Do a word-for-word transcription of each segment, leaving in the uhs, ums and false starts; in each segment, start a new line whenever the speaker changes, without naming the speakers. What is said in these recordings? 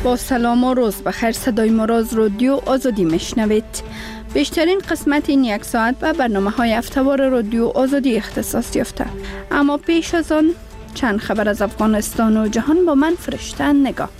با سلام و روز بخیر، صدای ما را از رادیو آزادی میشنوید. بیشترین قسمت این یک ساعت به برنامه های هفته‌وار رادیو آزادی اختصاص یافته. اما پیش از آن چند خبر از افغانستان و جهان با من فرشته نگاه.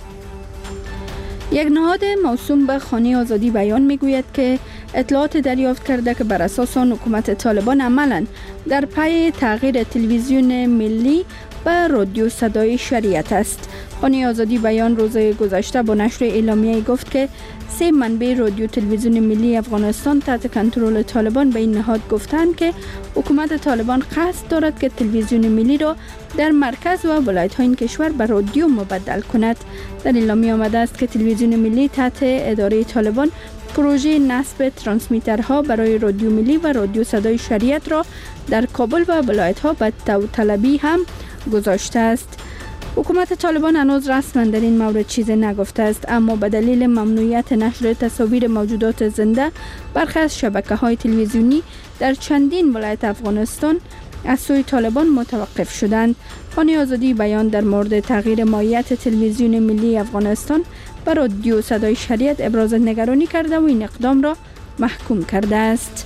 یک نهاد موسوم به خانه آزادی بیان میگوید که اطلاعات دریافت کرده که بر اساس آن حکومت طالبان عملاً در پی تغییر تلویزیون ملی به رادیو صدای شریعت است. خانه آزادی بیان روز گذشته با نشر اعلامیه گفت که سه منبع رادیو تلویزیون ملی افغانستان تحت کنترل طالبان به این نهاد گفتند که حکومت طالبان قصد دارد که تلویزیون ملی را در مرکز و ولایت‌های این کشور به رادیو مبدل کند. در اعلامیه آمده است که تلویزیون ملی تحت اداره طالبان پروژه نصب ترانسمیترها برای رادیو ملی و رادیو صدای شریعت را در کابل و ولایت‌ها به داوطلبی هم گذاشته است. حکومت طالبان هنوز رسما در این مورد چیزی نگفته است، اما به دلیل ممنوعیت نشر تصاویر موجودات زنده برخی از شبکه‌های تلویزیونی در چندین ولایت افغانستان از سوی طالبان متوقف شدند. خانه آزادی بیان در مورد تغییر ماهیت تلویزیون ملی افغانستان به رادیو صدای شریعت ابراز نگرانی کرده و این اقدام را محکوم کرده است.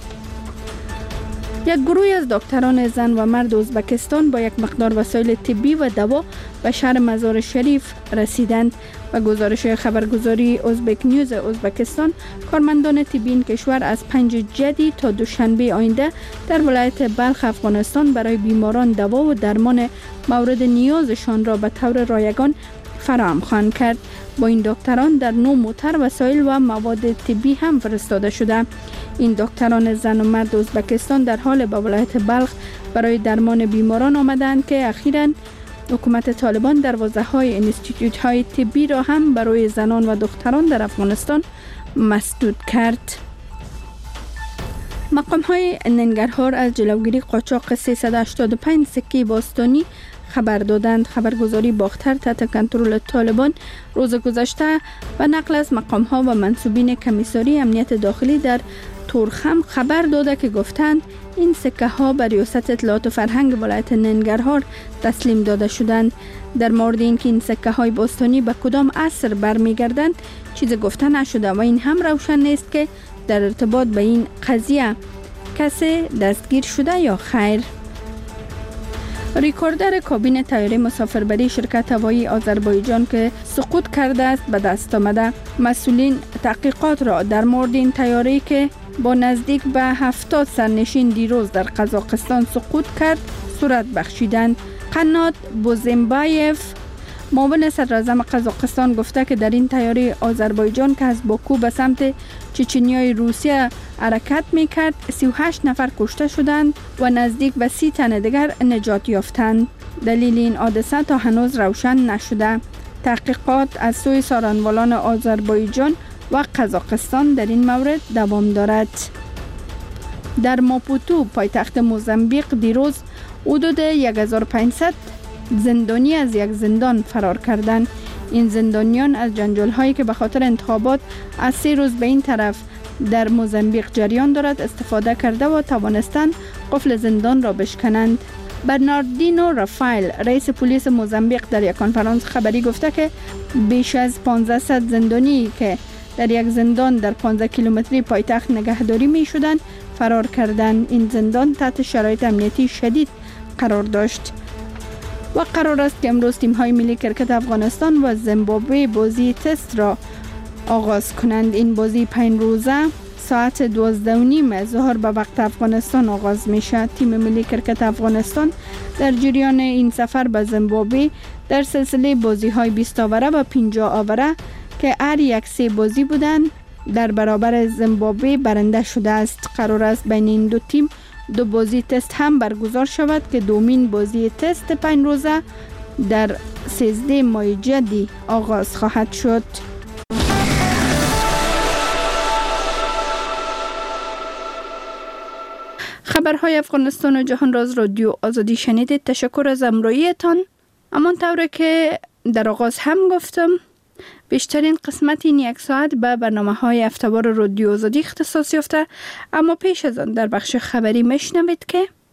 یک گروه از دکتران زن و مرد ازبکستان با یک مقدار وسایل طبی و دوا به شهر مزار شریف رسیدند. و گزارش خبرگزاری ازبک نیوز ازبکستان، کارمندان طبی این کشور از پنج جدی تا دوشنبه آینده در ولایت بلخ افغانستان برای بیماران دوا و درمان مورد نیازشان را به طور رایگان فراهم خواهند کرد. با این دکتران در نو موتر وسایل و مواد طبی هم فرستاده شده. این دکتران زن و مرد ازبکستان در حال به ولایت بلخ برای درمان بیماران آمدند که اخیراً حکومت طالبان دروازه‌های انستیتوت‌های طبی را هم برای زنان و دختران در افغانستان مسدود کرد. مقام‌های ننگرهار از جلوگیری قاچاق سیصد و هشتاد و پنج سکه باستانی خبر دادند. خبرگزاری باختر تحت کنترل طالبان روز گذشته و نقل از مقام‌ها و منصوبین کمیساری امنیت داخلی در تورخم خبر داده که گفتند این سکه ها به ریاست اطلاعات و فرهنگ ولایت ننگرهار تسلیم داده شدند. در مورد اینکه این سکه های باستانی به کدام عصر برمیگردند چیزی گفته نشده و این هم روشن نیست که در ارتباط به این قضیه کسی دستگیر شده یا خیر. ریکوردر کابین طیاره مسافربری شرکت هوایی آذربایجان که سقوط کرده است به دست آمده. مسئولین تحقیقات را در مورد این طیاره‌ای که با نزدیک به هفتاد سرنشین دیروز در قزاقستان سقوط کرد صورت بخشیدند. قنات بوزنبایف معاون صدراعظم قزاقستان گفته که در این طیاره آذربایجان که از باکو به سمت چچنیای روسیه حرکت میکرد سی و هشت نفر کشته شدند و نزدیک به سی تن دیگر نجات یافتند. دلیل این حادثه تا هنوز روشن نشده. تحقیقات از سوی سارنوالان آذربایجان و قزاقستان در این مورد دوام دارد. در ماپوتو پایتخت موزامبیق دیروز حدود هزار و پانصد زندانی از یک زندان فرار کردند. این زندانیان از جنجال هایی که به خاطر انتخابات از سه روز به این طرف در موزامبیق جریان دارد استفاده کرده و توانستند قفل زندان را بشکنند. برناردینو رافائل رئیس پلیس موزامبیق در یک کنفرانس خبری گفته که بیش از پانصد زندانی که در یک زندان در پانزده کیلومتری پایتخت نگهداری می شدند فرار کردند. این زندان تحت شرایط امنیتی شدید قرار داشت. و قرار است که امروز تیم‌های ملی کرکت افغانستان و زیمبابوه بازی تست را آغاز کنند. این بازی پنج روزه ساعت دوازده و نیم ظهر به وقت افغانستان آغاز میشه. تیم ملی کرکت افغانستان در جریان این سفر به زیمبابوه در سلسله بازی‌های بیست آوره و پنجاه آوره که هر یک سه بازی بودند در برابر زیمبابوه برنده شده است. قرار است بین این دو تیم دو بازی تست هم برگزار شود که دومین بازی تست پنج روزه در سیزده ماه جدی آغاز خواهد شد. خبرهای افغانستان و جهان را از رادیو آزادی شنیدید. تشکر از همراهیتان. همان طوری که در آغاز هم گفتم بیشترین قسمت این یک ساعت به برنامه های هفته‌وار رادیو آزادی اختصاص یافته، اما پیش از آن در بخش خبری میشنوید که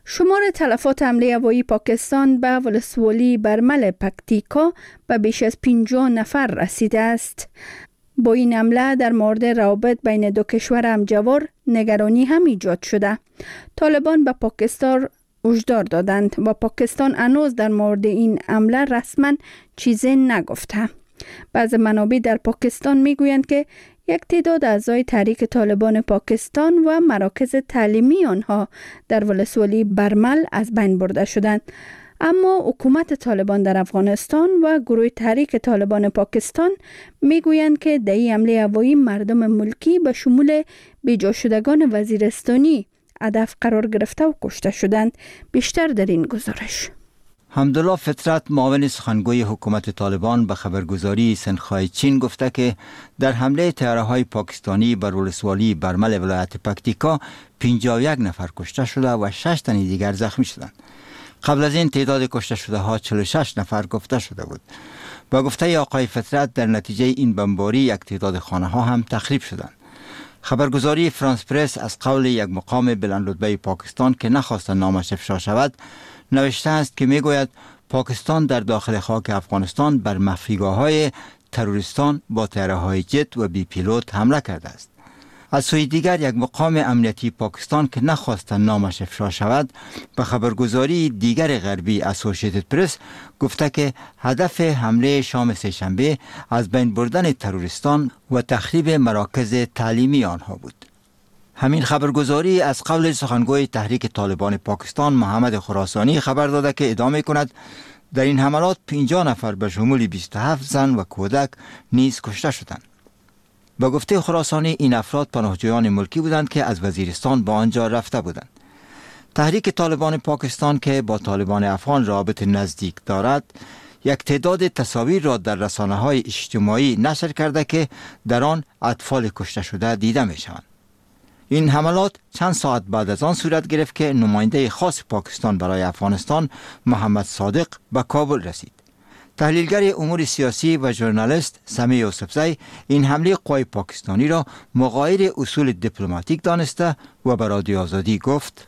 شمار تلفات حمله هوایی پاکستان به ولسوالی برمل پکتیکا به بیش از پنجاه نفر رسیده است. با این حمله در مورد روابط بین دو کشور همجوار نگرانی هم ایجاد شده. طالبان به پاکستان هشدار دادند و پاکستان هنوز در مورد این حمله رسما چیزی نگفته. بعض منابع در پاکستان میگویند که یک تعداد اعضای تحریک طالبان پاکستان و مراکز تعلیمی آنها در ولسوالی برمل از بین برده شدند. اما حکومت طالبان در افغانستان و گروه تحریک طالبان پاکستان میگویند که در این حمله هوایی مردم ملکی به شمول بیجا شدگان وزیرستانی هدف قرار گرفته و کشته شدند. بیشتر در این گزارش.
حمدالله فطرت، معاون سخنگوی حکومت طالبان، به خبرگزاری سنخای چین گفته که در حمله طیاره‌های پاکستانی بر ولسوالی برمل ولایت پکتیکا پنجاه و یک نفر کشته شده و شش تن دیگر زخمی شدند. قبل از این تعداد کشته شده ها چهل و شش نفر گفته شده بود. با گفته آقای فطرت در نتیجه این بمباری یک تعداد خانه ها هم تخریب شدند. خبرگزاری فرانس پرس از قول یک مقام بلندرتبه پاکستان که نخواست نامش افشا شود نوشته است که میگوید پاکستان در داخل خاک افغانستان بر مخفیگاه‌های تروریستان با طیاره‌های جت و بی پیلوت حمله کرده است. از سوی دیگر یک مقام امنیتی پاکستان که نخواست نامش افشا شود به خبرگزاری دیگر غربی اسوسییتد پرس گفته که هدف حمله شام سه‌شنبه از بین بردن تروریستان و تخریب مراکز تعلیمی آنها بود. همین خبرگزاری از قول سخنگوی تحریک طالبان پاکستان محمد خراسانی خبر داده که ادامه کند در این حملات پنجاه نفر به شمول بیست و هفت زن و کودک نیز کشته شدند. با گفته خراسانی این افراد پناهجویان ملکی بودند که از وزیرستان به آنجا رفته بودند. تحریک طالبان پاکستان که با طالبان افغان رابط نزدیک دارد یک تعداد تصاویر را در رسانه‌های اجتماعی نشر کرده که در آن اطفال کشته شده دیده می شوند. این حملات چند ساعت بعد از آن صورت گرفت که نماینده خاص پاکستان برای افغانستان محمد صادق به کابل رسید. تحلیلگر امور سیاسی و ژورنالیست سمیع یوسفزی این حمله قوای پاکستانی را مغایر اصول دیپلماتیک دانسته و به رادیو آزادی گفت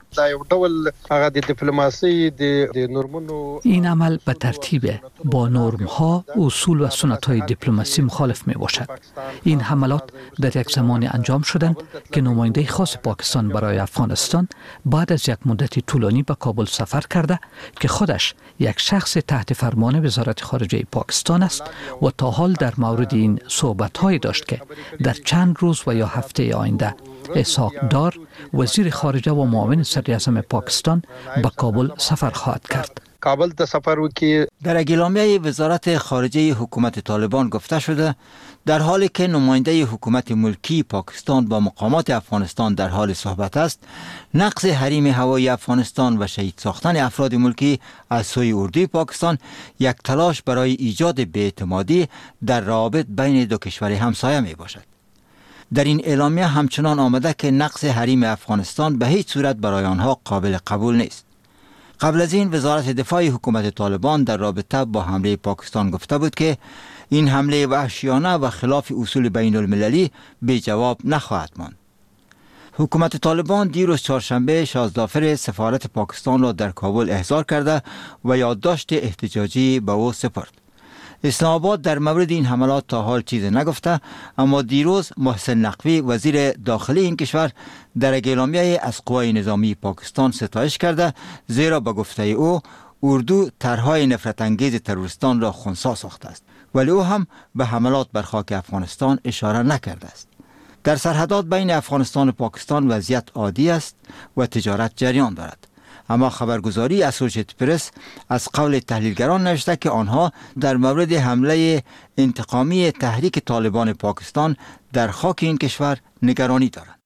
این عمل به ترتیب با نرم‌ها، اصول و سنت‌های دیپلماسی مخالف می‌باشد. این حملات در یک زمان انجام شدند که نماینده خاص پاکستان برای افغانستان بعد از یک مدتی طولانی به کابل سفر کرده که خودش یک شخص تحت فرمان وزارت خارجه پاکستان است و تا حال در مورد این صحبت‌هایی داشت که در چند روز و یا هفته آینده اسحاق دار وزیر خارجه و معاون صدراعظم پاکستان به کابل سفر خواهد کرد.
کابل ته سفر وکړي.
در اعلامیه وزارت خارجه حکومت طالبان گفته شده در حالی که نماینده حکومت ملکی پاکستان با مقامات افغانستان در حال صحبت است، نقض حریم هوایی افغانستان و شهید ساختن افراد ملکی از سوی اردوی پاکستان یک تلاش برای ایجاد بی‌اعتمادی در روابط بین دو کشور همسایه می باشد. در این اعلامیه همچنان آمده که نقض حریم افغانستان به هیچ صورت برای آنها قابل قبول نیست. قبل از این وزارت دفاع حکومت طالبان در رابطه با حمله پاکستان گفته بود که این حمله وحشیانه و خلاف اصول بین المللی بی جواب نخواهد ماند. حکومت طالبان دیروز چهارشنبه شازدافر سفارت پاکستان را در کابل احضار کرده و یادداشت احتجاجی به او سپرد. اسلام آباد در مورد این حملات تا حال چیزی نگفته، اما دیروز محسن نقوی وزیر داخلی این کشور در اعلامیه از قوای نظامی پاکستان ستایش کرده، زیرا به گفته او اردو طرحهای نفرت انگیز تروریستان را خنثی ساخته است، ولی او هم به حملات بر خاک افغانستان اشاره نکرده است. در سرحدات بین افغانستان و پاکستان وضعیت عادی است و تجارت جریان دارد. اما خبرگزاری اسوسییتد پرس از قول تحلیلگران نوشته که آنها در مورد حمله انتقامی تحریک طالبان پاکستان در خاک این کشور نگرانی دارند.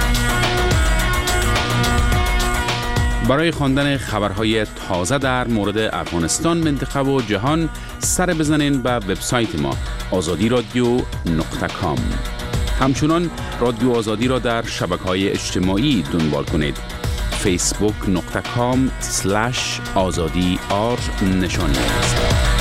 برای خواندن خبرهای تازه در مورد افغانستان، منطقه و جهان سر بزنین به وبسایت ما آزادی رادیو نقطه کام. همچنان رادیو آزادی را در شبکه‌های اجتماعی دنبال کنید. فیسبوک نقطه کام سلش آزادی آر نشانی است.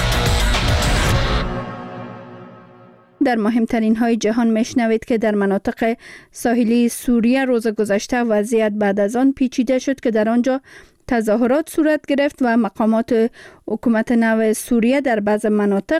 در مهمترین های جهان میشنوید که در مناطق ساحلی سوریه روز گذشته وضعیت بعد از آن پیچیده شد که در آنجا تظاهرات صورت گرفت و مقامات حکومت نو سوریه در بعض مناطق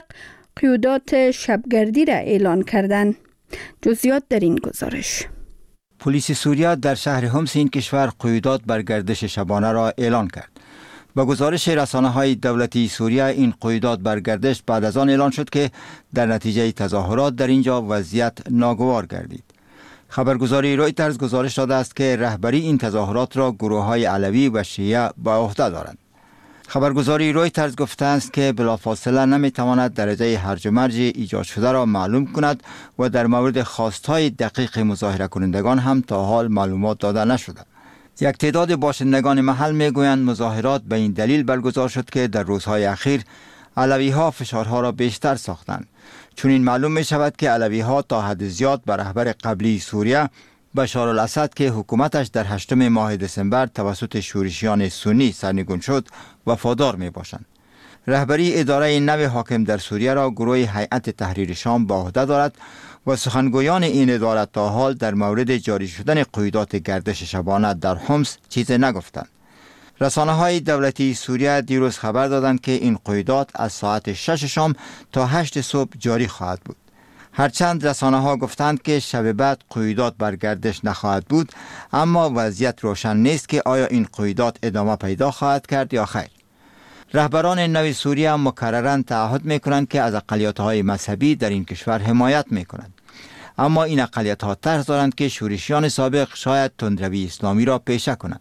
قیودات شبگردی را اعلان کردند. جزئیات در این گزارش.
پلیس سوریه در شهر حمص این کشور قیودات بر گردش شبانه را اعلان کرد. با گزارش رسانه‌های دولتی سوریه این قیودات بر گردش بعد از آن اعلان شد که در نتیجه تظاهرات در اینجا وضعیت ناگوار گردید. خبرگزاری رویترز گزارش داده است که رهبری این تظاهرات را گروه‌های علوی و شیعه به عهده دارند. خبرگزاری رویترز گفته است که بلافاصله نمیتواند درجه هرج و مرج ایجاد شده را معلوم کند و در مورد خواستهای دقیق مظاهره کنندگان هم تا حال معلومات داده نشده. یک تعداد باشندگان محل میگویند مظاهرات به این دلیل برگزار شد که در روزهای اخیر علوی ها فشارها را بیشتر ساختند. چون این معلوم می شود که علوی ها تا حد زیاد بر رهبر قبلی سوریه بشار الاسد که حکومتش در هشتم ماه دسامبر توسط شورشیان سنی سرنگون شد وفادار می باشند. رهبری اداره نو حاکم در سوریه را گروه هیئت تحریر شام به عهده دارد و سخنگویان این اداره تا حال در مورد جاری شدن قیودات گردش شبانه در حمص چیزی نگفتند. رسانه‌های دولتی سوریه دیروز خبر دادند که این قیودات از ساعت شش شام تا هشت صبح جاری خواهد بود. هرچند رسانه‌ها گفتند که شب بعد قیودات بر گردش نخواهد بود، اما وضعیت روشن نیست که آیا این قیودات ادامه پیدا خواهد کرد یا خیر. رهبران نو سوریه مکرراً تعهد می‌کنند که از اقلیت‌های مذهبی در این کشور حمایت می‌کنند. اما این اقلیت‌ها ترس دارند که شورشیان سابق شاید تندروی اسلامی را پیشه کنند.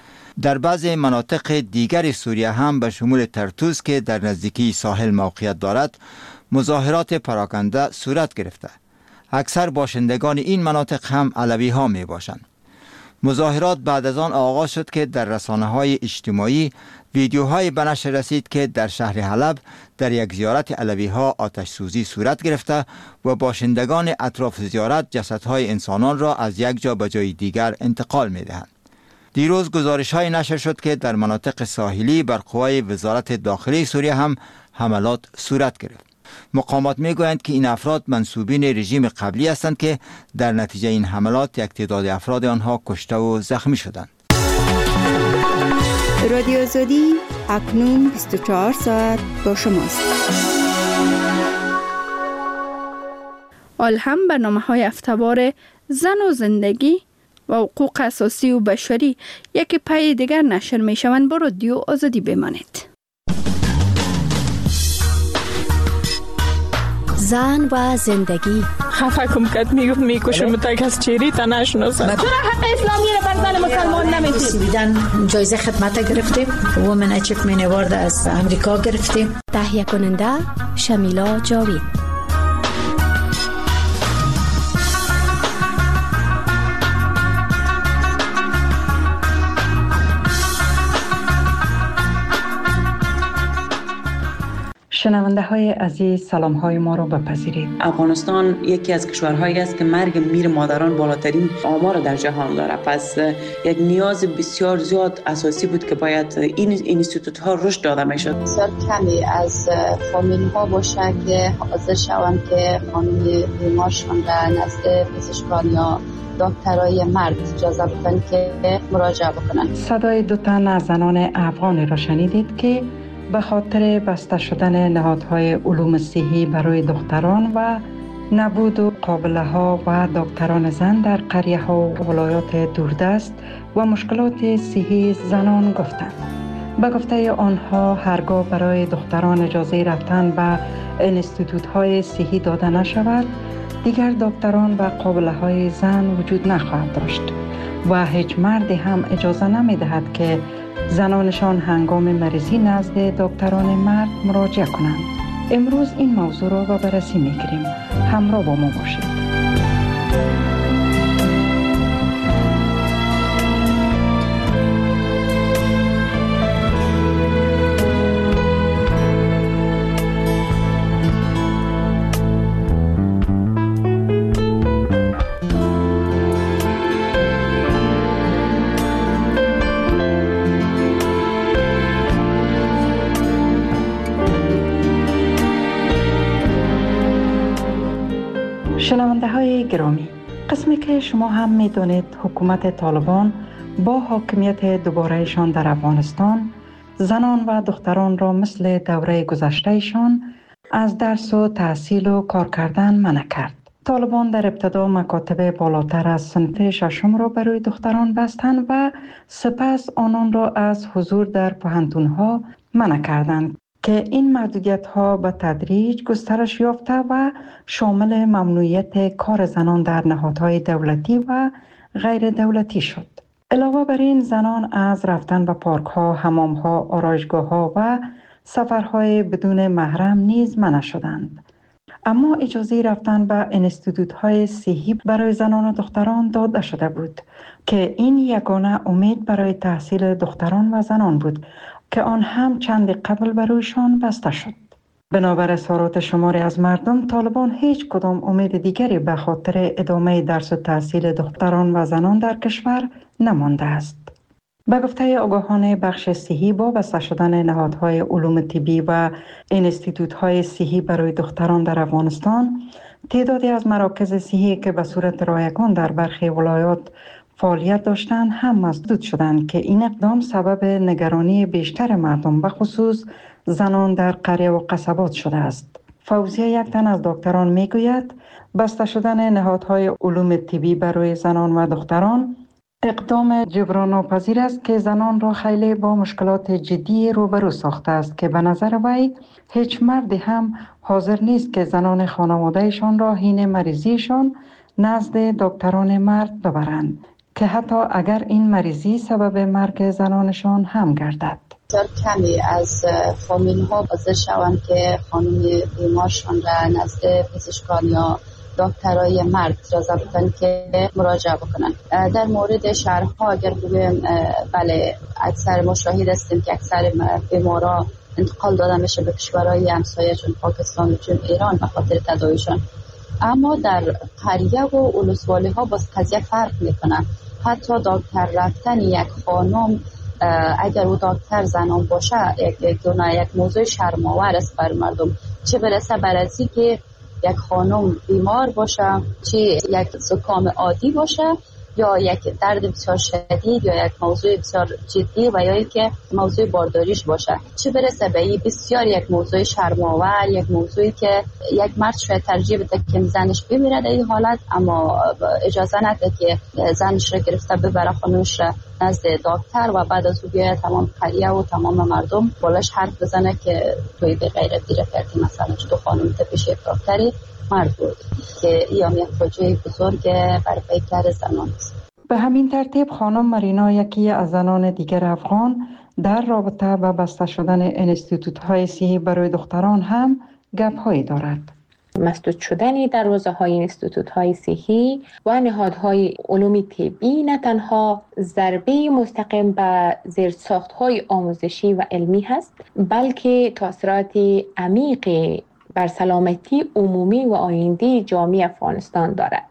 در بعضی مناطق دیگر سوریه هم به شمول ترتوز که در نزدیکی ساحل موقعیت دارد، مظاهرات پراکنده صورت گرفته. اکثر باشندگان این مناطق هم علوی ها می باشند. مظاهرات بعد از آن آغاز شد که در رسانه‌های اجتماعی ویدیوهای به نشر رسید که در شهر حلب در یک زیارت علوی ها آتش سوزی صورت گرفته و باشندگان اطراف زیارت جسدهای انسانان را از یک جا به جای دیگر انتقال می دهند. دیروز گزارش های نشر شد که در مناطق ساحلی بر قوای وزارت داخلی سوریه هم حملات صورت گرفت. مقامات می گویند که این افراد منسوبین رژیم قبلی هستند که در نتیجه این حملات یک تعداد افراد آنها کشته و زخمی شدند.
رادیو آزادی اکنون بیست و چهار ساعت با شماست. حال هم برنامه‌های هفته‌وار زن و زندگی و حقوق اساسی و بشری یک پای دیگر نشر می شوند. با رادیو آزادی بمانید.
زن و زندگی.
خفه کم کد میگفت میکشم تا کس چیری تا نشناسد. چرا حق اسلامی رو بر زن مسلمان نمیدید؟
بیدن جایزه خدمت گرفتیم. وومن اچیومنت اوارد از امریکا گرفتیم. تهیه کننده شمیلا جاوید.
شنونده های عزیز سلام های ما رو بپذیرید.
افغانستان یکی از کشورهایی است که مرگ میر مادران بالاترین آمار در جهان داره. پس یک نیاز بسیار زیاد اساسی بود که باید این اینستیتوت ها رشد داده میشد.
بسیار کمی از فامیل ها باشه که حاضر شوند که خانم بیمارشان در نزد پزشکان یا دکترای مرد اجازه بدن که مراجعه بکنن.
صدای دو تن از زنان افغانی را شنیدید که به خاطر بسته شدن نهادهای علوم صحی برای دختران و نبود و قابله ها و دکتران زن در قریه ها و ولایات دوردست و مشکلات صحی زنان گفتند. به گفته آنها هرگاه برای دختران اجازه رفتن به انستیتوت های صحی داده نشود، دیگر دکتران و قابله های زن وجود نخواهد داشت و هیچ مردی هم اجازه نمی دهد که زنانشان هنگام مریضی نزد دکتران مرد مراجعه کنند. امروز این موضوع را به بررسی می‌گیریم. همراه با ما باشید. شنونده های گرامی، قسمی که شما هم می دانید حکومت طالبان با حاکمیت دوبارهشان در افغانستان زنان و دختران را مثل دوره گذشتهشان از درس و تحصیل و کار کردن منع کرد. طالبان در ابتدا مکاتب بالاتر از صنف ششم را برای دختران بستند و سپس آنان را از حضور در پوهنتون‌ها منع کردند که این محدودیت‌ها به تدریج گسترش یافته و شامل ممنوعیت کار زنان در نهادهای دولتی و غیر دولتی شد. علاوه بر این زنان از رفتن به پارک‌ها، حمام‌ها، آرایشگاه‌ها و سفرهای بدون محرم نیز منع شدند. اما اجازه رفتن به انستیتوت‌های صحی برای زنان و دختران داده شده بود که این یگانه امید برای تحصیل دختران و زنان بود که آن هم چند قبل برایشان بسته شد. بنابر اظهارات شماری از مردم، طالبان هیچ کدام امید دیگری به خاطر ادامه درس و تحصیل دختران و زنان در کشور نمانده است. به گفته آگاهان بخش صحی، با بسته شدن نهادهای علوم طبی و انستیتوت‌های صحی برای دختران در افغانستان، تعدادی از مراکز صحی که به صورت رایگان در برخی ولایات فعالیت داشتند هم مسدود شدند که این اقدام سبب نگرانی بیشتر مردم، به خصوص زنان در قریه و قصبات شده است. فوزیه، یک تن از دکتران، میگوید بسته شدن نهادهای علوم طبی برای زنان و دختران اقدام جبران ناپذیر است که زنان را خیلی با مشکلات جدی روبرو ساخته است که به نظر وی هیچ مردی هم حاضر نیست که زنان خانوادهشان را حین مریضیشان نزد دکتران مرد ببرند که حتی اگر این مریضی سبب مرگ زنانشان هم گردد.
بسیار کمی از فامیل ها حاضر شوند که خانم بیمارشان را نزد پزشکان یا دکترای مرد اجازه بدن که مراجعه بکنن. در مورد شهرها اگر بگویم، بله، اکثر ما شاهد هستیم که اکثر بیمارا انتقال داده میشه به کشورهای همسایه چون پاکستان و چون ایران به خاطر تداویشان. اما در قریه و ولسوالی ها باز قضیه فرق میکنه. حتی دکتر رفتن یک خانم، اگر او دکتر زنان باشه، یک دونه یک موضوع شرم‌آور است بر مردم، چه برسه بر ازی که یک خانم بیمار باشه، چه یک زکام عادی باشه یا یک درد بسیار شدید یا یک موضوع بسیار جدی و یا که موضوع بارداریش باشه، چه برسه به این بسیار یک موضوع شرم‌آور، یک موضوعی که یک مرد شاید ترجیح بده که زنش بمیره در این حالت، اما اجازه نده که زنش را گرفته ببره خانوش را نزد دکتر و بعد از او بیاید تمام قریه و تمام مردم بالاش حرف بزنه که توی به غیرتی را کردی، مثلا تو خانم تا پیش یک دکتری مرد بود، که این هم یک فاجعه بزرگ بر پیکر زنان است.
به همین ترتیب خانم مرینا، یکی از زنان دیگر افغان، در رابطه با بسته شدن انستیتوت‌های صحی برای دختران هم گپ‌هایی دارد.
مسدود شدن دروازه‌های انستیتوت‌های صحی و نهادهای علوم طبی نه تنها ضربه مستقیم به زیرساخت‌های آموزشی و علمی هست، بلکه تاثیرات عمیق بر سلامتی عمومی و آینده جامعه افغانستان دارد.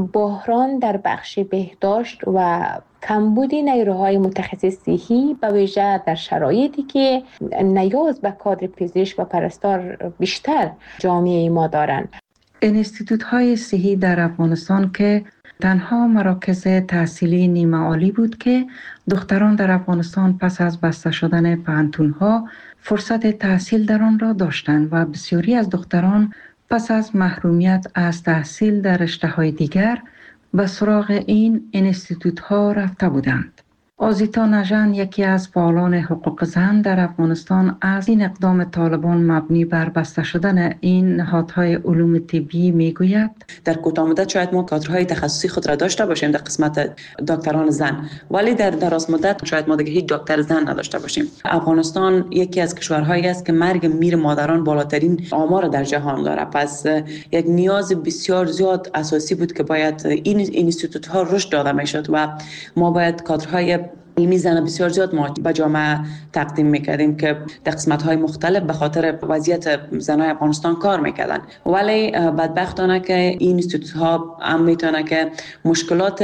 بحران در بخش بهداشت و کمبود نیروهای متخصص صحی، به ویژه در شرایطی که نیاز به کادر پزشک و پرستار بیشتر جامعه ما دارند.
انستیتوت‌های صحی در افغانستان که تنها مراکز تحصیلی نیمه عالی بود که دختران در افغانستان پس از بسته شدن پوهنتون‌ها فرصت تحصیل در آن را داشتند و بسیاری از دختران پس از محرومیت از تحصیل در رشته‌های دیگر به سراغ این انستیتوت‌ها رفته بودند. آزیتا نژن، یکی از فعالان حقوق زن در افغانستان، از این اقدام طالبان مبنی بر بسته شدن این نهادهای علوم طبی میگوید:
در کوتاه مدت شاید ما کادرهای تخصصی خود را داشته باشیم در قسمت دکتران زن، ولی در دراز مدت شاید ما دیگه هیچ دکتر زن نداشته باشیم. افغانستان یکی از کشورهایی است که مرگ میر مادران بالاترین آمار در جهان داره، پس یک نیاز بسیار زیاد اساسی بود که باید این اینستیتوت ها رشد داده میشد و ما باید کادرهای علمی زن بسیار زیاد ما به جامعه تقدیم میکردیم که در قسمت‌های مختلف به خاطر وضعیت زنای افغانستان کار میکردن. ولی بدبختانه که این اینستیتوت‌ها هم میتونه که مشکلات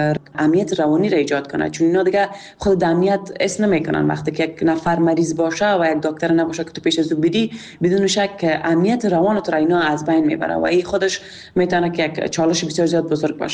امنیت روانی را ایجاد کنه، چون اینا دیگه خود امنیت اسم نمیکنن. وقتی که یک نفر مریض باشه و یک دکتر نباشه که تو پیش از او بدی، بدون شک امنیت روان تو را اینا از بین میبره و این خودش میتونه که یک چالش بسیار زیاد بزرگ باشه.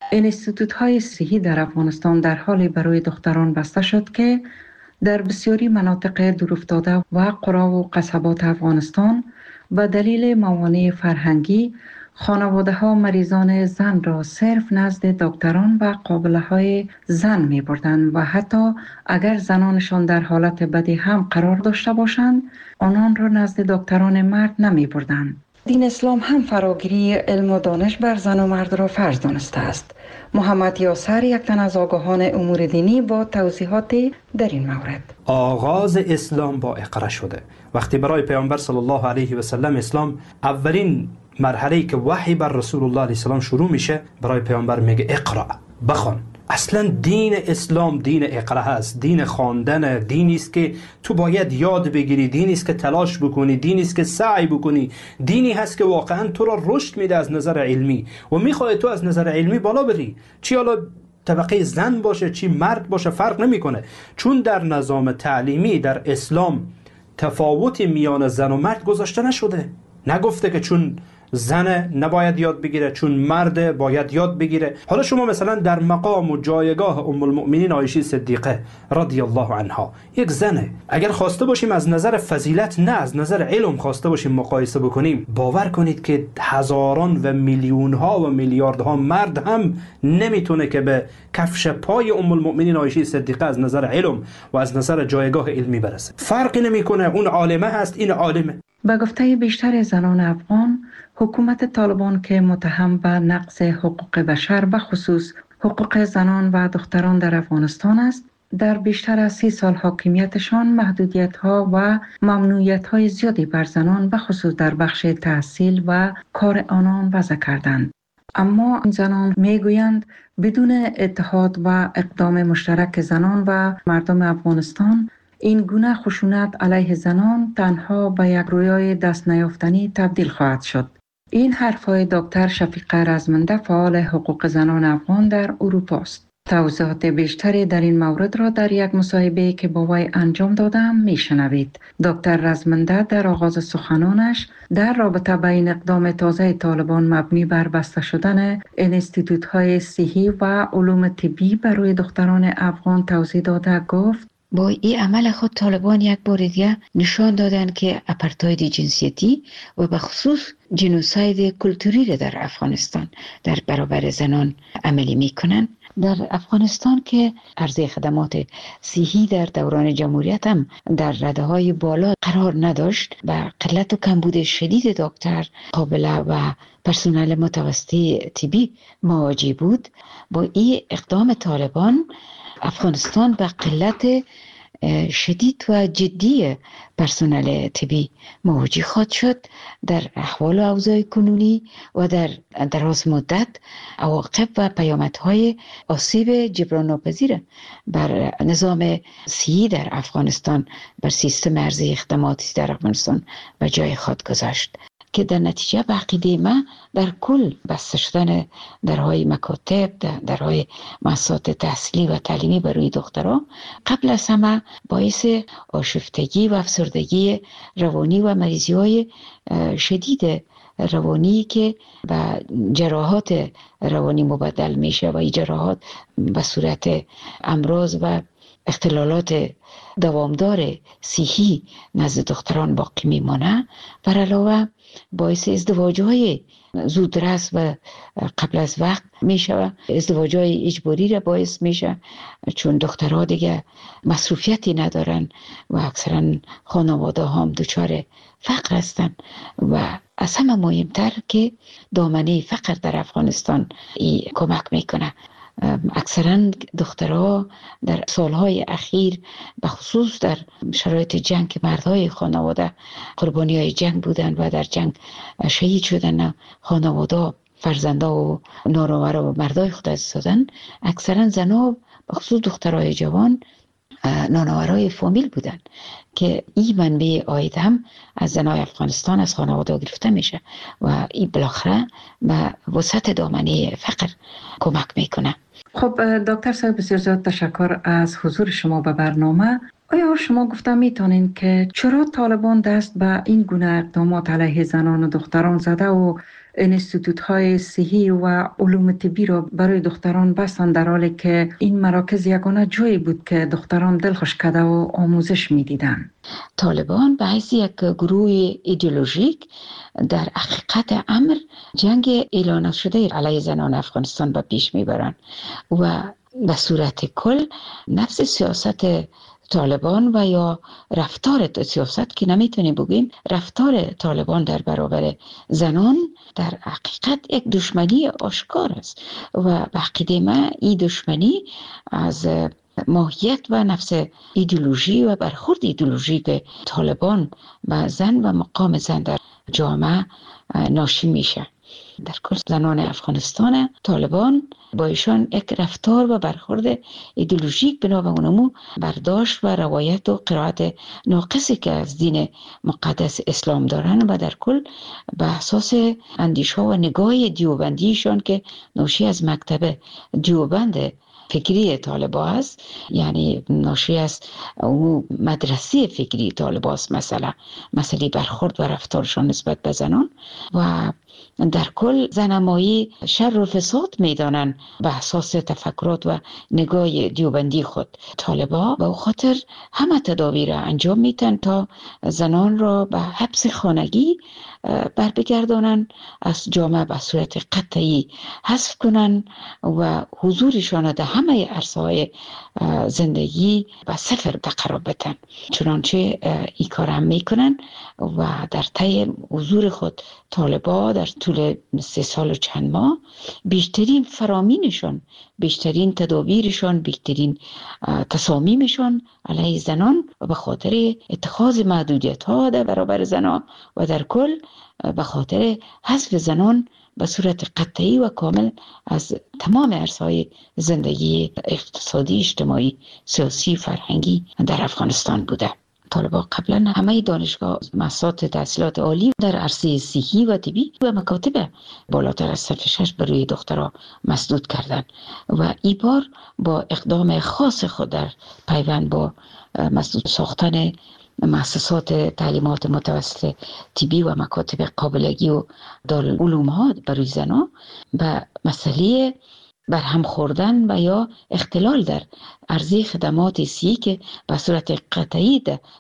اینستیتوت های صحی در افغانستان در حال برای دختران بسته شد که در بسیاری مناطق دورافتاده و قرا و قصبات افغانستان به دلیل موانع فرهنگی خانواده ها مریضان زن را صرف نزد دکتران و قابله های زن می بردند و حتی اگر زنانشان در حالت بدی هم قرار داشته باشند آنان را نزد دکتران مرد نمی بردند. دین اسلام هم فراگیری علم و دانش بر زن و مرد را فرض دانسته است. محمد یاسر یک تن از آگاهان امور دینی با توضیحات در این مورد.
آغاز اسلام با اقرا شده. وقتی برای پیامبر صلی الله علیه و سلم اسلام اولین مرحله‌ای که وحی بر رسول الله علیه السلام شروع میشه برای پیامبر میگه اقرا، بخوان. اصلا دین اسلام دین اقرا هست، دین خواندن، دینی است که تو باید یاد بگیری، دینی است که تلاش بکنی، دینی است که سعی بکنی، دینی هست که واقعا تو را رشد میده از نظر علمی و میخواد تو از نظر علمی بالا بری، چی حالا طبقه زن باشه چی مرد باشه فرق نمیکنه، چون در نظام تعلیمی در اسلام تفاوتی میان زن و مرد گذاشته نشده. نگفته که چون زن نباید یاد بگیره چون مرد باید یاد بگیره. حالا شما مثلا در مقام و جایگاه ام المؤمنین عایشه صدیقه رضی الله عنها یک زنه، اگر خواسته باشیم از نظر فضیلت نه از نظر علم خواسته باشیم مقایسه بکنیم، باور کنید که هزاران و میلیون ها و میلیاردها مرد هم نمیتونه که به کفش پای ام المؤمنین عایشه صدیقه از نظر علم و از نظر جایگاه علمی برسه. فرقی نمیکنه، اون عالمه هست این عالمه.
به گفته بیشتر زنان افغان، حکومت طالبان که متهم به نقض حقوق بشر به خصوص حقوق زنان و دختران در افغانستان است، در بیشتر از سی سال حاکمیتشان محدودیت ها و ممنوعیت های زیادی بر زنان به خصوص در بخش تحصیل و کار آنان وضع کردند. اما این زنان میگویند بدون اتحاد و اقدام مشترک زنان و مردم افغانستان این گونه خشونت علیه زنان تنها به یک رویای دست نیافتنی تبدیل خواهد شد. این حرفهای دکتر شفیقه رزمنده فعال حقوق زنان افغان در اروپا است. توضیحات بیشتری در این مورد را در یک مصاحبه که با وی انجام دادم میشنوید. دکتر رزمنده در آغاز سخنانش در رابطه با این اقدام تازه طالبان مبنی بر بسته شدن انستیتوت های صحی و علوم طبی برای دختران افغان توضیح داده گفت:
با این عمل خود طالبان یک بار دیگه نشان دادن که اپارتاید جنسیتی و به خصوص جنوساید کلتوری را در افغانستان در برابر زنان عملی میکنن. در افغانستان که عرضه خدمات صحی در دوران جمهوریت هم در رده های بالا قرار نداشت و قلت و کمبود شدید دکتر قابله و پرسنل متوسطه طبی مواجه بود، با این اقدام طالبان افغانستان به قلت شدید و جدی پرسنل طبی مواجه خواهد شد. در احوال و اوضاع کنونی و در دراز مدت عواقب و پیامدهای آسیب جبران ناپذیر بر نظام صحی در افغانستان، بر سیستم عرضه خدماتی در افغانستان به جای خود گذاشت که در نتیجه به عقیده من در کل بسته شدن درهای مکاتب، درهای مؤسسات تحصیلی و تعلیمی برای دختران قبل از همه باعث آشفتگی و افسردگی روانی و مریضی های شدید روانی که به جراحات روانی مبدل میشه و این جراحات به صورت امراض و اختلالات دوامدار صحی نزد دختران باقی میمانه. بر علاوه باعث ازدواج‌های زودرس و قبل از وقت میشه، ازدواج‌های اجباری را باعث میشه، چون دخترها دیگه مصروفیتی ندارن و اکثرا خانواده هم دچار فقر هستن و از همه مهمتر که دامنه فقر در افغانستان ای کمک میکنه. اکثرا دخترها در سالهای اخیر به خصوص در شرایط جنگ که مردهای خانواده قربانی های جنگ بودن و در جنگ شهید شدن، خانواده فرزنده و نارور و مردای خود از دادن، اکثرا زنها به خصوص دخترهای جوان نانورای فامیل بودن که این منبع عاید هم از زنای افغانستان از خانواده گرفته میشه و این بالاخره به وسط دامنه فقر کمک میکنه.
خب دکتر صاحب بسیار زیاد تشکر از حضور شما به برنامه. آیا شما گفته میتونین که چرا طالبان دست به این گونه اقدامات علیه زنان و دختران زده و انستیتوت های صحی و علوم طبی را برای دختران بستند، در حالی که این مراکز یگانه جایی بود که دختران دلخوش کرده و آموزش میدیدند؟
طالبان به حیث یک گروه ایدئولوژیک در حقیقت امر جنگ اعلان شده علیه زنان افغانستان به پیش میبرند و به صورت کل نفس سیاست طالبان و یا رفتار سیاست که نمیتونیم بگیم رفتار طالبان در برابر زنان در حقیقت یک دشمنی آشکار است و به عقیده من این دشمنی از ماهیت و نفس ایدئولوژی و برخورد ایدئولوژی که طالبان به زن و مقام زن در جامعه ناشی میشه. در کل زنان افغانستان طالبان با ایشان یک رفتار و برخورد ایدئولوژیک بنا به اونمو برداشت و روایت و قرائت ناقصی که از دین مقدس اسلام دارن و در کل به اساس اندیشه و نگاه دیوبندیشان که ناشی از مکتب دیوبند فکری طالبا است، یعنی ناشی از او مدرسه فکری طالبا است، مثلا مسئله برخورد و رفتارشان نسبت به زنان و در کل زنمایی شر و فساد میدانن به اساس تفکرات و نگاه دیوبندی خود. طالبا به خاطر همه تدابیر انجام میتن تا زنان را به حبس خانگی بر بگردانن، از جامعه به صورت قطعی حذف کنن و حضورشان در همه عرصه‌های زندگی به صفر قرار بدن. چنانچه این کار هم میکنن و در طی حضور خود طالبا در طول سه سال و چند ماه بیشترین فرامینشان، بیشترین تدابیرشان، بیشترین تصامیمشان علیه زنان و به خاطر اتخاذ محدودیت ها در برابر زنان و در کل به خاطر حذف زنان به صورت قطعی و کامل از تمام عرصه‌های زندگی اقتصادی، اجتماعی، سیاسی، فرهنگی در افغانستان بوده. طالبان قبلا همه دانشگاه مؤسسات تحصیلات عالی در عرصه صحی و طبی و مکاتب بالاتر از صف شش برای دخترها مسدود کردند و این بار با اقدام خاص خود در پیوند با مسدود ساختن مؤسسات تعلیمات متوسط طبی و مکاتب قابلگی و دارالعلوم ها برای زنان به مسئله برهم خوردن و یا اختلال در عرضه خدمات صحی که به صورت قطعی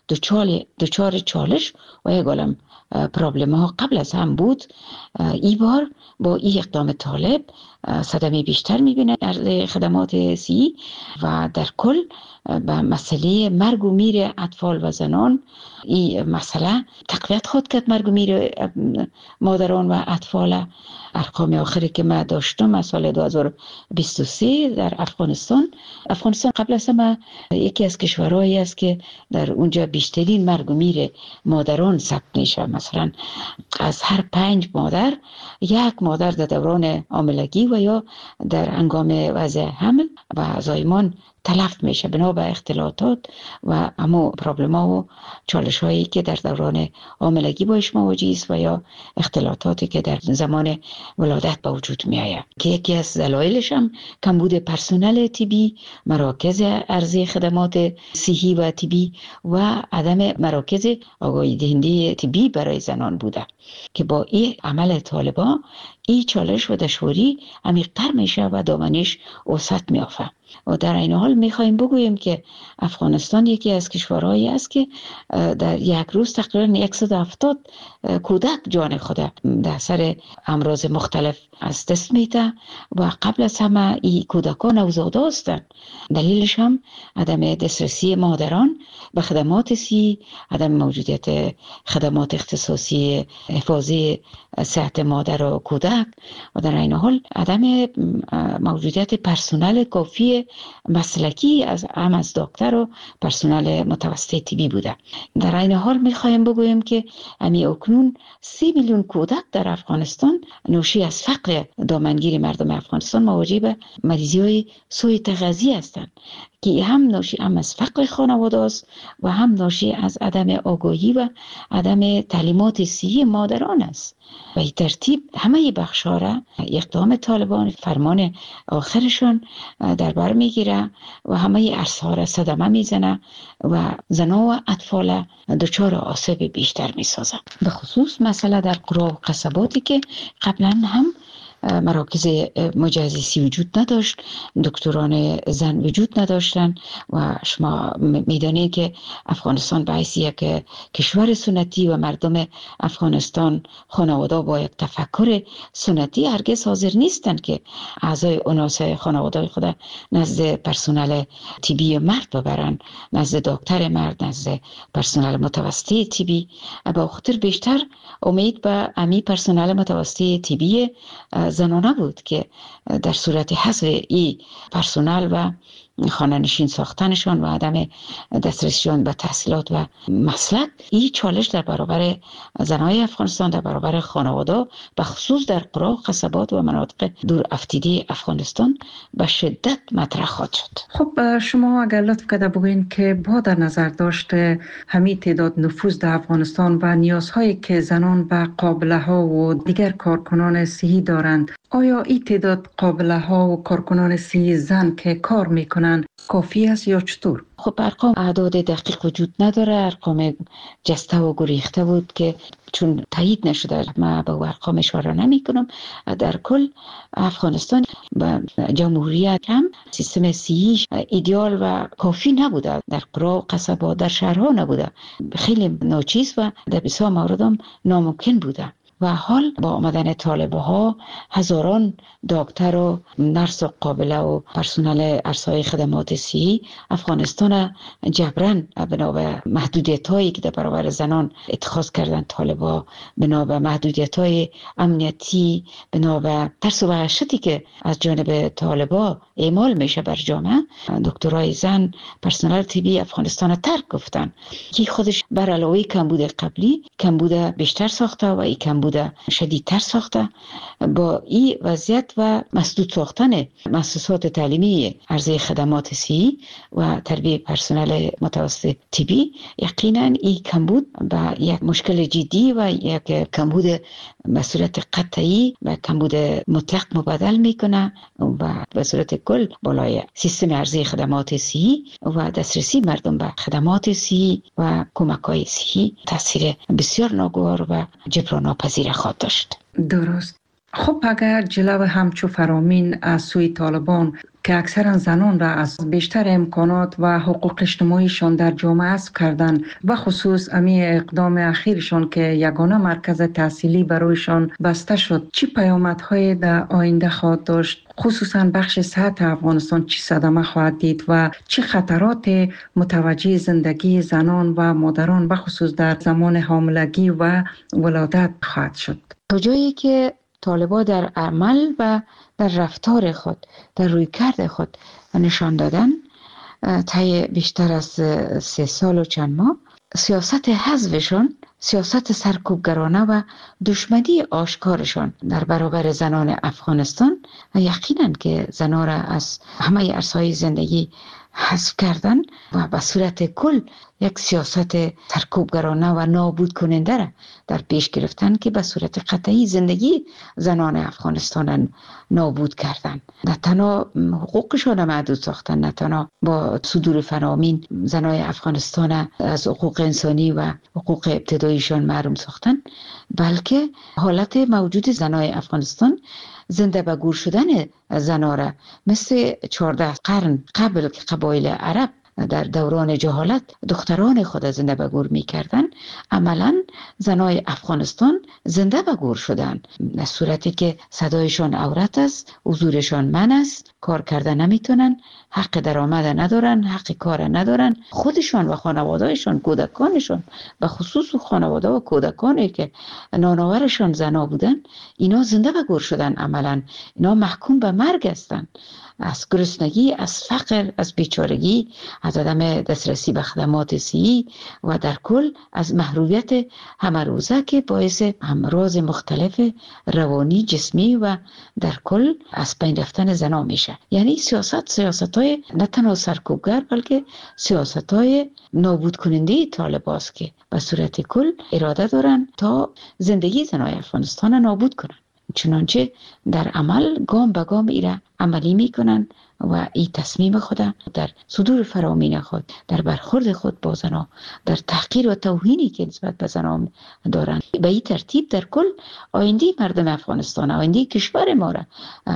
دچار چالش و یک عالم پرابلم ها قبل از هم بود، این بار با این اقدام طالب صدمه بیشتر میبینه عرضه خدمات صحی و در کل به مسئله مرگ و میر اطفال و زنان این مسئله تقویت خود کرد. مرگ و میر مادران و اطفال ارقام آخری که من داشتم از سال دو هزار و بیست و سه در افغانستان افغانستان قبل از همه یکی از کشورهایی است که در اونجا بیشترین مرگ و میر مادران ثبت میشه. مثلا از هر پنج مادر یک مادر در دوران حاملگی و یا در هنگام وضع حمل و زایمان تلف میشه بنا به اختلاطات و همو پرابلم ها و چالش هایی که در دوران حاملگی باش مواجه است و یا اختلاطاتی که در زمان ولادت به وجود می آید که یکی از دلایلش هم کمبود پرسنل طبی، مراکز عرضه خدمات صحی و طبی و عدم مراکز آگاهی دهنده طبی برای زنان بوده که با این عمل طالبان این چالش و دشواری عمیق‌تر میشه و دامنش وسعت میافته. و در این حال میخوایم بگوییم که افغانستان یکی از کشورهایی است که در یک روز تقریبا صد و هفتاد کودک جان خود در اثر امراض مختلف از دست میده و قبل از همه این کودکان نوزاده هستند. دلیلش هم عدم دسترسی مادران به خدمات صحی، عدم موجودیت خدمات اختصاصی حفاظی صحت مادر و کودک و در این حال عدم موجودیت پرسنل کافی مسلکی از هم از دکتر و پرسنل متوسط طبی بوده. در این حال میخوایم بگویم که امی اکنون سی میلیون کودک در افغانستان ناشی از فقر دامنگیر مردم افغانستان مواجه به مریضی های سوء تغذیه هستند که هم ناشی هم از فقر خانواده است و هم ناشی از عدم آگاهی و عدم تعلیمات صحی مادران است. و این ترتیب همه بخش‌ها را اقدام طالبان فرمان آخرشون در بر میگیره و همه عرصه‌ها را صدمه میزنه و زنا و اطفال دچار آسیب بیشتر میسازه. به خصوص مسئله در قرى و قصباتی که قبلا هم مراکز مجهزی وجود نداشت، دکتران زن وجود نداشتن و شما میدانید که افغانستان به حیث یک کشور سنتی و مردم افغانستان خانواده با یک تفکر سنتی هرگز حاضر نیستند که اعضای اوناس خانواده خود نزد پرسنل طبی مرد ببرن، نزد دکتر مرد، نزد پرسنل متوسطه طبی. با خاطر بیشتر امید به امی پرسنل متوسطه طبی زنانه بود که در صورت حذف ای پرسنل و خانه نشین ساختنشان و عدم دسترسیشان به تحصیلات و مسلک، این چالش در برابر زنای افغانستان، در برابر خانواده به خصوص در قرى و قصبات و مناطق دور افتیده افغانستان به شدت مطرح خواهد شد.
خب شما اگر لطف کرده بگوین که با در نظر داشته همین تعداد نفوذ در افغانستان و نیازهایی که زنان به قابله ها و دیگر کارکنان صحی دارند، آیا این تعداد قابله ها و کارکنان صحی زن که کار میکنن کافی است یا چطور؟
خب ارقام اعداد دقیق وجود نداره، ارقام جسته و گریخته بود که چون تایید نشده من به ارقام اشاره نمی کنم. در کل افغانستان و جمهوریت هم سیستم صحیش ایدئال و کافی نبوده، در قرى و قصبات در شهرها نبوده، خیلی ناچیز و در بسیار مورد هم ناممکن بوده. و حال با آمدن طالبه ها هزاران دکتر و نرس و قابله و پرسنل عرصه‌های خدمات صحی افغانستان جبران بنا به محدودیت هایی که در برابر زنان اتخاذ کردن طالبه، بنا به محدودیت های امنیتی، بنا به ترس و وحشتی که از جانب طالبه اعمال میشه بر جامعه، دکترای زن پرسنل طبی افغانستان ترک گفتن که خودش بر علاوه کمبود قبلی کمبود بیشتر ساخته و این کمبود شدیدتر ساخته. با این وضعیت و مسدود ساختن مؤسسات تعلیمی عرضه خدمات صحی و تربیت پرسنل متوسط طبی، یقینا این کمبود به یک مشکل جدی و یک کمبود به صورت قطعی و کمبود مطلق مبادل میکنه و به صورت کل بالای سیستم عرضه خدمات صحی و دسترسی مردم به خدمات صحی و کمک‌های صحی تاثیر بسیار ناگوار و جبران ناپذیر خواهد داشت.
درست. خب اگر جلو همچو فرامین از سوی طالبان که اکثرا زنان را از بیشتر امکانات و حقوق اجتماعیشان در جامعه حذف کردن و خصوص امی اقدام اخیرشان که یگانه مرکز تحصیلی برایشان بسته شد، چی پیامدهای در آینده خواهد داشت؟ خصوصا بخش صحت افغانستان چی صدمه خواهد دید و چی خطرات متوجه زندگی زنان و مادران به خصوص در زمان حاملگی و ولادت خواهد شد؟
تا جایی که طالبان در عمل و در رفتار خود، در رویکرد خود نشان دادن طی بیشتر از سه سال و چند ماه، سیاست حذفشان، سیاست سرکوبگرانه و دشمنی آشکارشان در برابر زنان افغانستان یقینا که زنان را از همه عرصه‌های زندگی حذف کردن و به صورت کل یک سیاست سرکوبگرانه و نابود کننده را در پیش گرفتن که به صورت قطعی زندگی زنان افغانستان نابود کردن. نه تنها حقوقشان محدود ساختن، نه تنها با صدور فرامین زنای افغانستان از حقوق انسانی و حقوق ابتداییشان محروم ساختن، بلکه حالت موجود زنای افغانستان زنده به گور شدن زناره مثل چهارده قرن قبل که قبایل عرب در دوران جهالت دختران خود زنده به گور می کردن، عملا زنای افغانستان زنده به گور شدن، در صورتی که صدایشان عورت است، حضورشان من است، کار کرده نمیتونن، حق درآمد ندارن، حق کار ندارن، خودشان و خانوادهشان، کودکانشان، به خصوص خانواده و کودکانی که نانآورشان زنا بودن، اینا زنده به گور شدن، عملا اینا محکوم به مرگ هستند از گرسنگی، از فقر، از بیچارگی، از عدم دسترسی به خدمات صحی و در کل از محرومیت همه روزه که باعث امراض مختلف روانی، جسمی و در کل از بین رفتن زنا میشه. یعنی سیاست سیاست‌های نه تنها سرکوبگر بلکه سیاست‌های نابود کننده طالباست که به صورت کل اراده دارن تا زندگی زنای افغانستان نابود کنن. چنانچه در عمل گام به گام ایره عملی میکنن و این تصمیم خود در صدور فرامین خود، در برخورد خود با زنان، در تحقیر و توهینی که نسبت به زنان دارن، به این ترتیب در کل آینده مردم افغانستان، آینده کشور ما را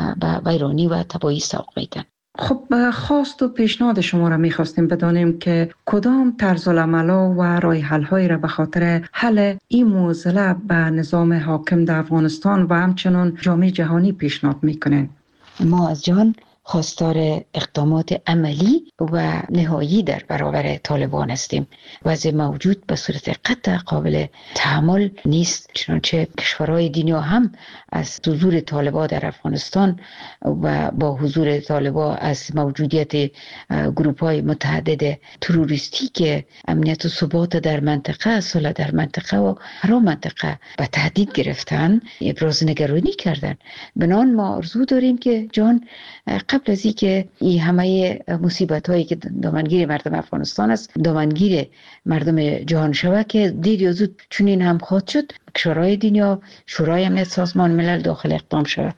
به ویرانی و تباهی سوق میدن.
خب خواست و پیشنهاد شما را میخواستیم بدانیم که کدام طرز العمل‌ها و راه حل‌هایی را به خاطر حل این معضله به نظام حاکم در افغانستان و همچنین جامعه جهانی پیشنهاد میکنین.
ما از جهان خواستار اقدامات عملی و نهایی در برابر طالبان هستیم. وضع موجود به صورت قطع قابل تحمل نیست، چنانچه کشورهای دنیا هم از حضور طالبان در افغانستان و با حضور طالبان از موجودیت گروپ‌های متعدد تروریستی که امنیت و ثبات در منطقه، صلح در منطقه و هر منطقه به تهدید گرفتن، ابراز نگرانی کردن. بنان ما آرزو داریم که جان قبل از اینکه این همه مصیبت هایی که دامنگیر مردم افغانستان است دامنگیر مردم جهان شود که دیر یا زود چنین هم خواهد شد، کشورهای دنیا، شورای امنیت سازمان ملل داخل اقدام شود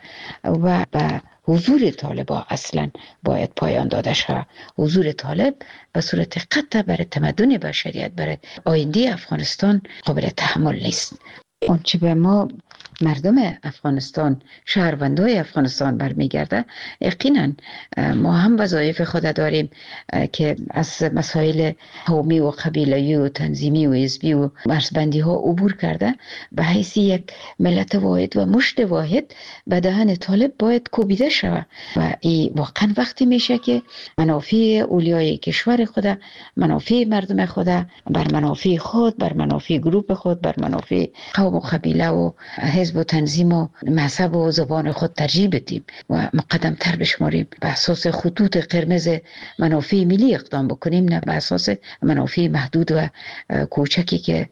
و به حضور طالبان اصلا باید پایان داده شود. حضور طالب به صورت قطع برای تمدن بشریت، برای آینده افغانستان قابل تحمل نیست. آنچه به ما مردم افغانستان، شهروندای افغانستان برمیگرده، یقینا ما هم وظایف خود داریم که از مسائل قومی و قبیله‌ای و تنظیمی و حزبی و مرزبندی ها عبور کرده به حیث یک ملت واحد و مشت واحد به دهن طالب باید کوبیده شود و این واقعا وقتی میشه که منافع اولیای کشور خود، منافع مردم خود بر منافع خود، بر منافع گروه خود، بر منافع قوم و قبیله و حزب و تنظیم و مذهب و زبان خود ترجیح بدیم و مقدم تر بشماریم، به اساس خطوط قرمز منافع ملی اقدام بکنیم، نه به اساس منافع محدود و کوچکی که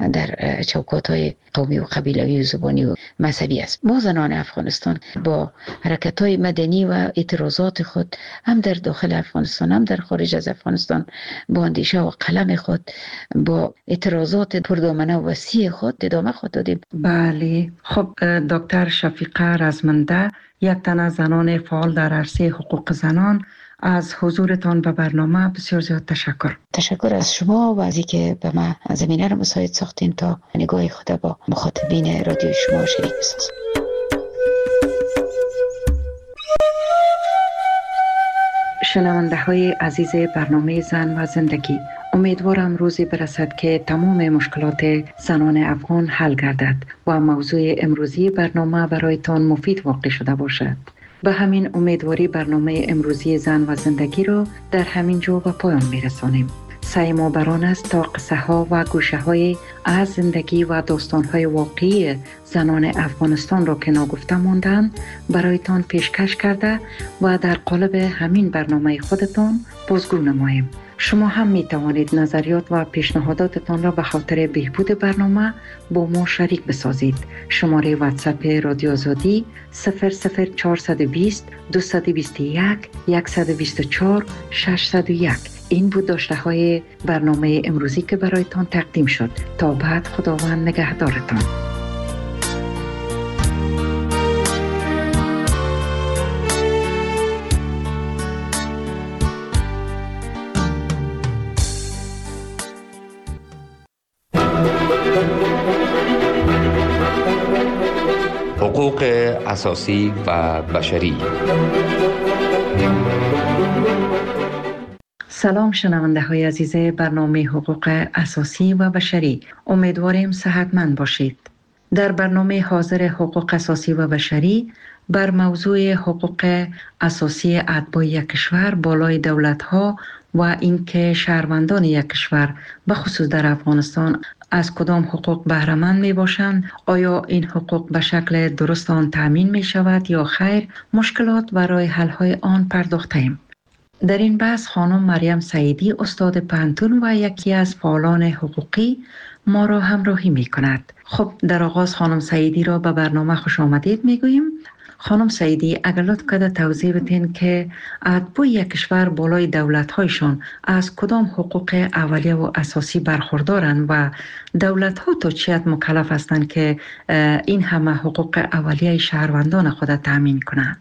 در چوکات‌های قومی و قبیله‌ای و زبانی و مذهبی است. ما زنان افغانستان با حرکت‌های مدنی و اعتراضات خود هم در داخل افغانستان هم در خارج از افغانستان با اندیشه و قلم خود، با اعتراضات پردامنه و وسیع خود ادامه خود دادیم.
بله. خب دکتر شفیقه رزمنده، یک تن از زنان فعال در عرصه حقوق زنان، از حضورتان به برنامه بسیار زیاد تشکر.
تشکر از شما و از اینکه به من زمینه را مساعد ساختین تا نگاه خود با مخاطبین رادیو شما شریک بسازم.
شنونده های عزیز برنامه زن و زندگی، امیدوارم روزی برسد که تمام مشکلات زنان افغان حل گردد و موضوع امروزی برنامه برایتان مفید واقع شده باشد. به همین امیدواری برنامه امروزی زن و زندگی را در همین جا به پایان میرسانیم. سعی ما بران است تا قصه ها و گوشه های از زندگی و داستان های واقعی زنان افغانستان را که ناگفته ماندن برایتان پیشکش کرده و در قالب همین برنامه خودتان بازگو نماییم. شما هم می توانید نظریات و پیشنهاداتتان را به خاطر بهبود برنامه با ما شریک بسازید. شماره واتساپ رادیو آزادی صفر صفر چهارصد و بیست دویست و بیست و یک صد و بیست و چهار ششصد و یک. این بود داشته های برنامه امروزی که برایتان تقدیم شد. تا بعد، خداوند نگهدارتان.
حقوق اساسی و بشری.
سلام شنونده های عزیز برنامه حقوق اساسی و بشری، امیدواریم صحتمند باشید. در برنامه حاضر حقوق اساسی و بشری بر موضوع حقوق اساسی اتباع یک کشور بالای دولت‌ها و اینکه شهروندان یک کشور به خصوص در افغانستان از کدام حقوق بهره مند می باشند، آیا این حقوق به شکل درست آن تامین می شود یا خیر، مشکلات و راه حل های آن پرداخته ایم. در این بحث خانم مریم سعیدی استاد پانتون و یکی از فعالان حقوقی ما را همراهی می کند. خب در آغاز خانم سعیدی را به برنامه خوش آمدید می گوییم. خانم سعیدی اگر لطف کنید توضیح بدین که اتباع یک کشور بالای دولت‌هایشان از کدام حقوق اولیه و اساسی برخوردارند و دولت‌ها تا چه حد مکلف هستند که این همه حقوق اولیه شهروندان خود تامین کنند؟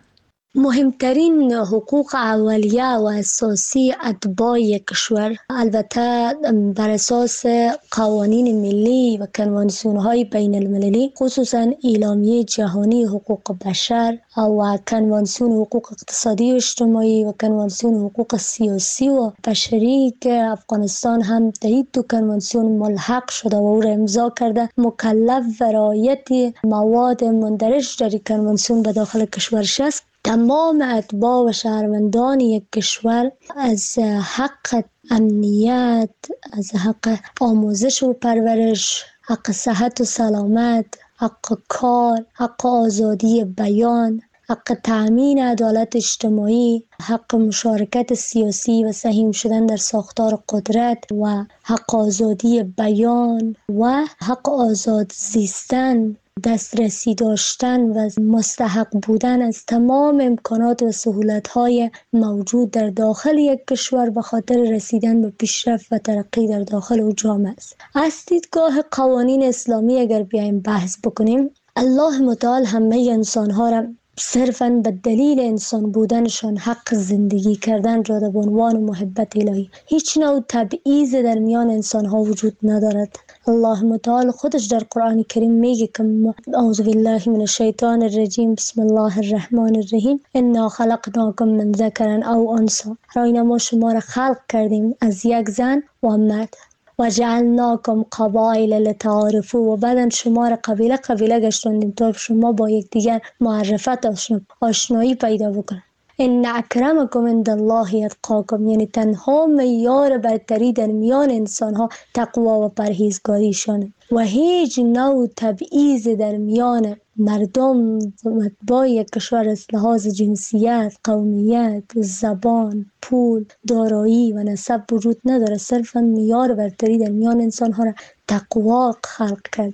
مهمترین حقوق اولیه و اساسی اتباع یک کشور البته بر اساس قوانین ملی و کنوانسیون‌های بین المللی، خصوصا اعلامیه جهانی حقوق بشر و کنوانسیون حقوق اقتصادی و اجتماعی و کنوانسیون حقوق سیاسی و بشری که افغانستان هم در این دو کنوانسیون ملحق شده و او را امضا کرده، مکلف و رعایت مواد مندرج در کنوانسیون به داخل کشورش است. تمام اتباع و شهروندان یک کشور از حق امنیت، از حق آموزش و پرورش، حق صحت و سلامت، حق کار، حق آزادی بیان، حق تأمین عدالت اجتماعی، حق مشارکت سیاسی و سهیم شدن در ساختار قدرت و حق آزادی بیان و حق آزاد زیستن، دسترسی داشتن و مستحق بودن از تمام امکانات و سهولت‌های موجود در داخل یک کشور به خاطر رسیدن به پیشرفت و ترقی در داخل او جامعه است. از دیدگاه قوانین اسلامی اگر بیایم بحث بکنیم، الله متعال همه انسان‌ها را صرفاً به دلیل انسان بودنشان حق زندگی کردن را به عنوان محبت الهی، هیچ نوع تبعیض در میان انسان‌ها وجود ندارد. الله متعال خودش در قرآن کریم میگه که اعوذ بالله من الشیطان الرجیم بسم الله الرحمن الرحیم انا خلقناکم من ذکر او انثی، راینا ما شما را خلق کردیم از یک زن و مرد و جعلناکم قبایل لتعارفوا، و بعدن شما را قبیله قبیله گشتاندیم تا شما با یک دیگر معرفت آشنایی پیدا بکنید. ان اکرمکم عند الله اتقاکم، یعنی تنها معیار برتری در میان انسان ها تقوا و پرهیزگاریشانه و هیچ نوع تبعیض در میان مردم با یک کشور از لحاظ جنسیت، قومیت، زبان، پول، دارایی و نسب وجود نداره. صرفا معیار برتری در میان انسان ها را تقوا خلق کرده.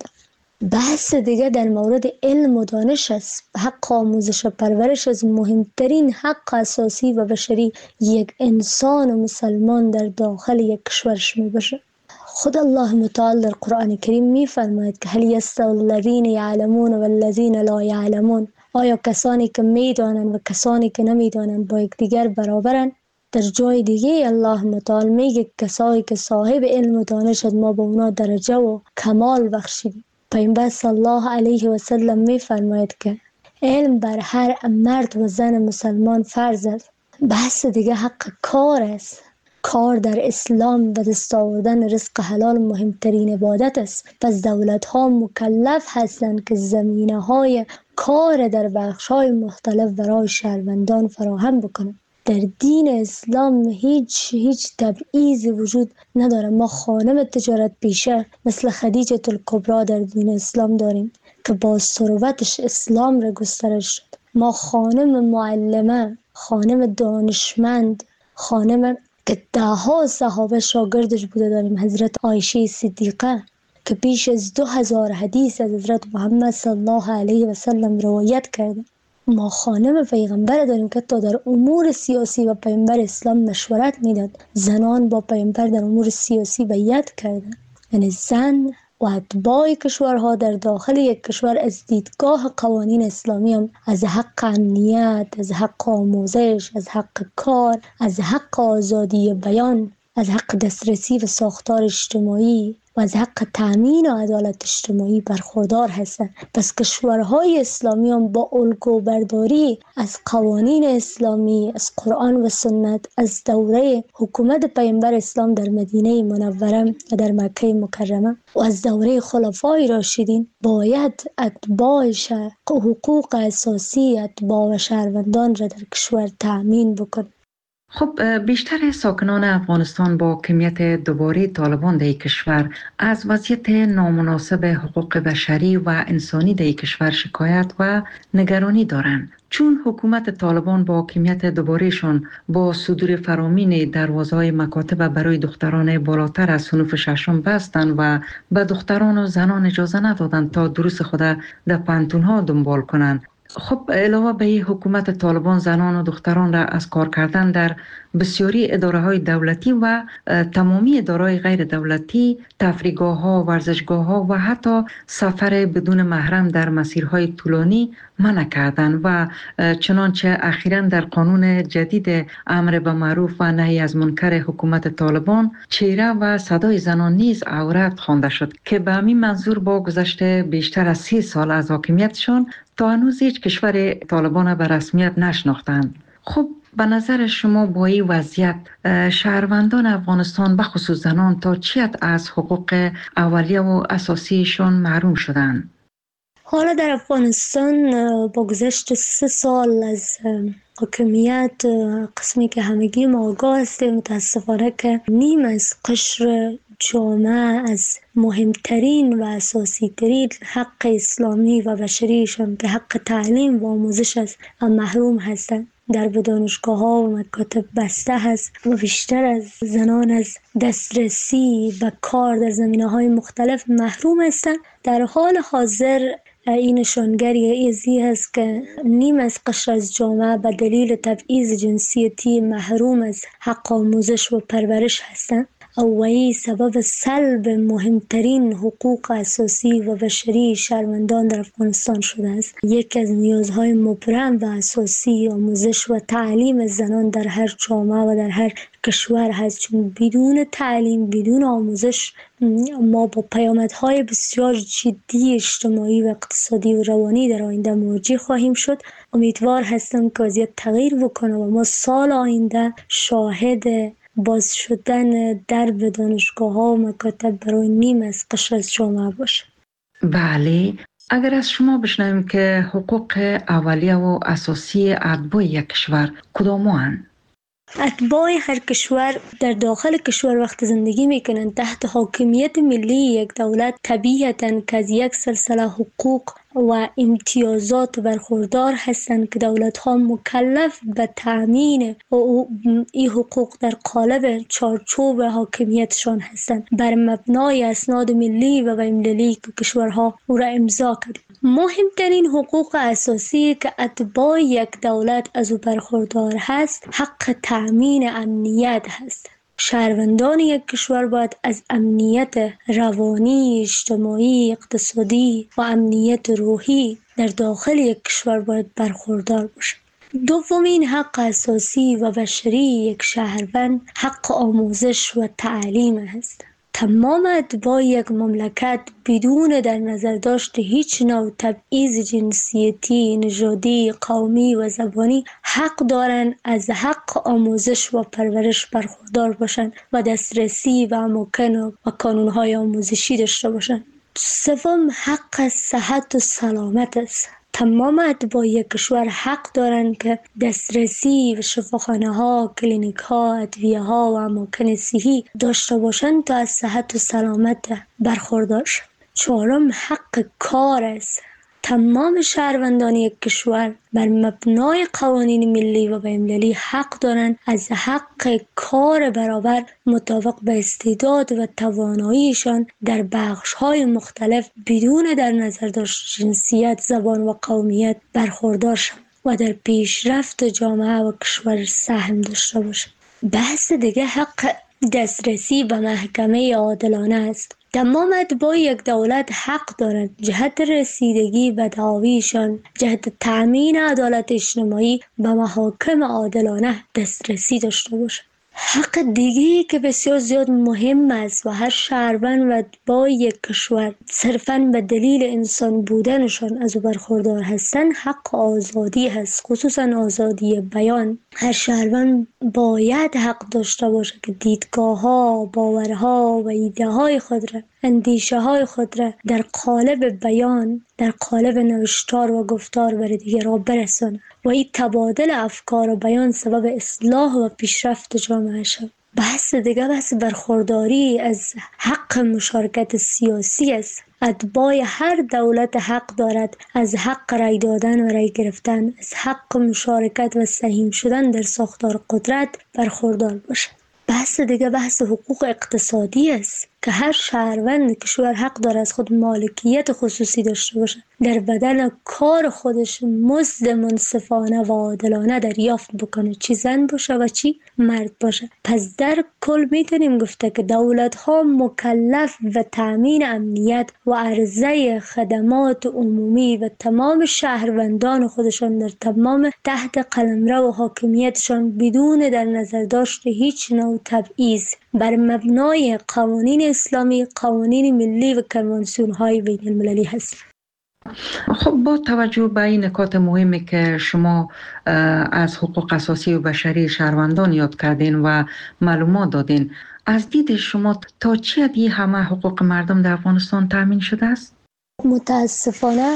بحث دیگه در مورد علم و دانش است. حق آموزش و پرورش از مهمترین حق اساسی و بشری یک انسان و مسلمان در داخل یک کشورش می باشه. خود الله متعال در قرآن کریم می فرماید که هل یستوی الذین یعلمون و الذین لا یعلمون، آیا کسانی که می دانند و کسانی که نمی دانند با یکدیگر برابرند؟ در جای دیگه الله متعال میگه کسایی که صاحب علم و دانش ما با اونا درجه و کمال بخشیدیم. پیامبر صلی الله علیه و سلم می فرماید که علم بر هر مرد و زن مسلمان فرض است. بحث دیگه حق کار است. کار در اسلام و دست آوردن رزق حلال مهمترین عبادت است. پس دولت ها مکلف هستند که زمینه های کار در بخش های مختلف برای شهروندان فراهم بکنند. در دین اسلام هیچ هیچ تبعیضی وجود نداره. ما خانم تجارت پیشه مثل خدیجه الکبری در دین اسلام داریم که با ثروتش اسلام را گسترش شد. ما خانم معلمه، خانم دانشمند، خانم که ده ها صحابه شاگردش بوده داریم، حضرت عایشه صدیقه که بیش از دو هزار حدیث از حضرت محمد صلی الله علیه و سلم روایت کرده. ما خانم پیغمبر داریم که تا در امور سیاسی و پیغمبر اسلام مشورت میداد. زنان با پیغمبر در امور سیاسی بیعت کردند. یعنی زن و اتباع کشورها در داخل یک کشور از دیدگاه قوانین اسلامی هم از حق امنیت، از حق آموزش، از حق کار، از حق آزادی بیان، از حق دسترسی و ساختار اجتماعی و از حق تأمین و عدالت اجتماعی برخوردار هستند. پس کشورهای اسلامی هم با الگو برداری از قوانین اسلامی، از قرآن و سنت، از دوره حکومت پیامبر اسلام در مدینه منوره و در مکه مکرمه و از دوره خلفای راشدین باید اتباع حقوق اساسی اتباع و شهروندان را در کشور تأمین بکن.
خب بیشتر ساکنان افغانستان با کمیت دوباره طالبان در کشور از وضعیت نامناسب حقوق بشری و انسانی در کشور شکایت و نگرانی دارند، چون حکومت طالبان با کمیت دوبارهشان با صدور فرامین دروازه‌های مکاتب برای دختران بالاتر از صنف ششم بستند و به دختران و زنان اجازه ندادند تا دروس خود در پانتون‌ها دنبال کنند. خب علاوه به این، حکومت طالبان زنان و دختران را از کار کردن در بسیاری اداره‌های دولتی و تمامی اداره‌های غیر دولتی، تفریحگاه‌ها، ورزشگاه‌ها و حتی سفر بدون محرم در مسیرهای طولانی منع کردند و چنانچه اخیراً در قانون جدید امر به معروف و نهی از منکر حکومت طالبان چهره و صدای زنان نیز عورت خوانده شد که به همین منظور با گذشت بیشتر از سی سال از حاکمیتشان تا هنوز هیچ کشور طالبان به رسمیت نشناختند. خب به نظر شما با این وضعیت شهروندان افغانستان به خصوص زنان تا چی حد از حقوق اولیه و اساسیشان محروم شدند؟
حالا در افغانستان با گذشت سه سال از حاکمیت، قسمی که همگی ما آگاه هستیم متاسفانه که نیم از قشر جامعه از مهمترین و اساسی ترین حق اسلامی و بشریشان که حق تعلیم و آموزش است محروم هستند. در دانشگاه ها و مکاتب بسته هست و بیشتر از زنان از دسترسی به کار در زمینه های مختلف محروم هستند. در حال حاضر این نشانگری ازی هست که نیم از قشر از جامعه به دلیل تبعیض جنسیتی محروم از حق آموزش و پرورش هستند و این سبب سلب مهمترین حقوق اساسی و بشری شهروندان در افغانستان شده است. یکی از نیازهای مبرم و اساسی آموزش و تعلیم زنان در هر جامعه و در هر کشور هست، چون بدون تعلیم، بدون آموزش ما با پیامدهای بسیار جدی اجتماعی و اقتصادی و روانی در آینده مواجه خواهیم شد. امیدوار هستم که وضعیت تغییر بکنه و ما سال آینده شاهد باز شدن درب دانشگاه ها و مکاتب برای نیم از قشر از جامعه باشه.
بله، اگر از شما بشنویم که حقوق اولیه و اساسی اتباع یک کشور کدام هستند؟
اتباع هر کشور در داخل کشور وقت زندگی میکنند تحت حاکمیت ملی یک دولت، طبیعتاً که از یک سلسله حقوق و امتیازات برخوردار هستند که دولت ها مکلف به تأمین این حقوق در قالب چارچوب حاکمیتشان هستند بر مبنای اسناد ملی و بین‌المللی که کشورها او را امضا کرد. مهمترین حقوق اساسی که اتباع یک دولت از او برخوردار هست حق تأمین امنیت هست. شهروندان یک کشور باید از امنیت روانی، اجتماعی، اقتصادی و امنیت روحی در داخل یک کشور باید برخوردار باشند. دومین حق اساسی و بشری یک شهروند حق آموزش و تعلیم است. تمام اتباع یک مملکت بدون در نظر داشت هیچ نوع تبعیض جنسیتی، نژادی، قومی و زبانی حق دارند از حق آموزش و پرورش برخوردار باشند و دسترسی و اماکن و کانونهای آموزشی داشته باشند. سوم حق صحت و سلامت است. تمام اتباع یک کشور حق دارند که دسترسی به شفاخانه ها، کلینیک ها، ادویه ها و اماکن صحی داشته باشند تا از صحت و سلامت برخوردار شوند. چهارم حق کار است. تمام شهروندان یک کشور بر مبنای قوانین ملی و بین‌المللی حق دارند از حق کار برابر مطابق به استعداد و تواناییشان در بخش‌های مختلف بدون در نظر داشت جنسیت، زبان و قومیت برخوردار شوند و در پیشرفت جامعه و کشور سهم داشته باشند. بحث دیگه حق دسترسی به محکمه عادلانه است. تمام اتباع یک دولت حق دارند جهت رسیدگی به دعاویشان، جهت تأمین عدالت اجتماعی به محاکم عادلانه دسترسی داشته باشند. حق دیگه که بسیار زیاد مهم است و هر شهروند و با یک کشور صرفاً به دلیل انسان بودنشان از او برخوردار هستند حق آزادی هست، خصوصاً آزادی بیان. هر شهروند باید حق داشته باشه که دیدگاه ها، باورها و ایده های خود را، اندیشه های خود را در قالب بیان، در قالب نوشتار و گفتار بر دیگران برسانه و این تبادل افکار و بیان سبب اصلاح و پیشرفت جامعه شد. بحث دیگه بحث برخورداری از حق مشارکت سیاسی است. اتباع هر دولت حق دارد از حق رای دادن و رای گرفتن، از حق مشارکت و سهیم شدن در ساختار قدرت برخوردار باشد. بحث دیگه بحث حقوق اقتصادی است که هر شهروند کشور حق داره از خود مالکیت خصوصی داشته باشه، در بدن کار خودش مزد منصفانه و عادلانه دریافت بکنه، چی زن باشه و چی مرد باشه. پس در کل میتونیم گفته که دولت ها مکلف و تامین امنیت و عرضه خدمات عمومی و تمام شهروندان خودشان در تمام تحت قلمرو و حاکمیتشان بدون در نظر داشت هیچ نوع تبعیض بر مبنای قوانین اسلامی، قوانین ملی و کنوانسیون های بین المللی هست.
خب با توجه به این نکات مهمی که شما از حقوق اساسی و بشری شهروندان یاد کردین و معلومات دادین، از دید شما تا چه حدی همه حقوق مردم در افغانستان تامین شده است؟
متاسفانه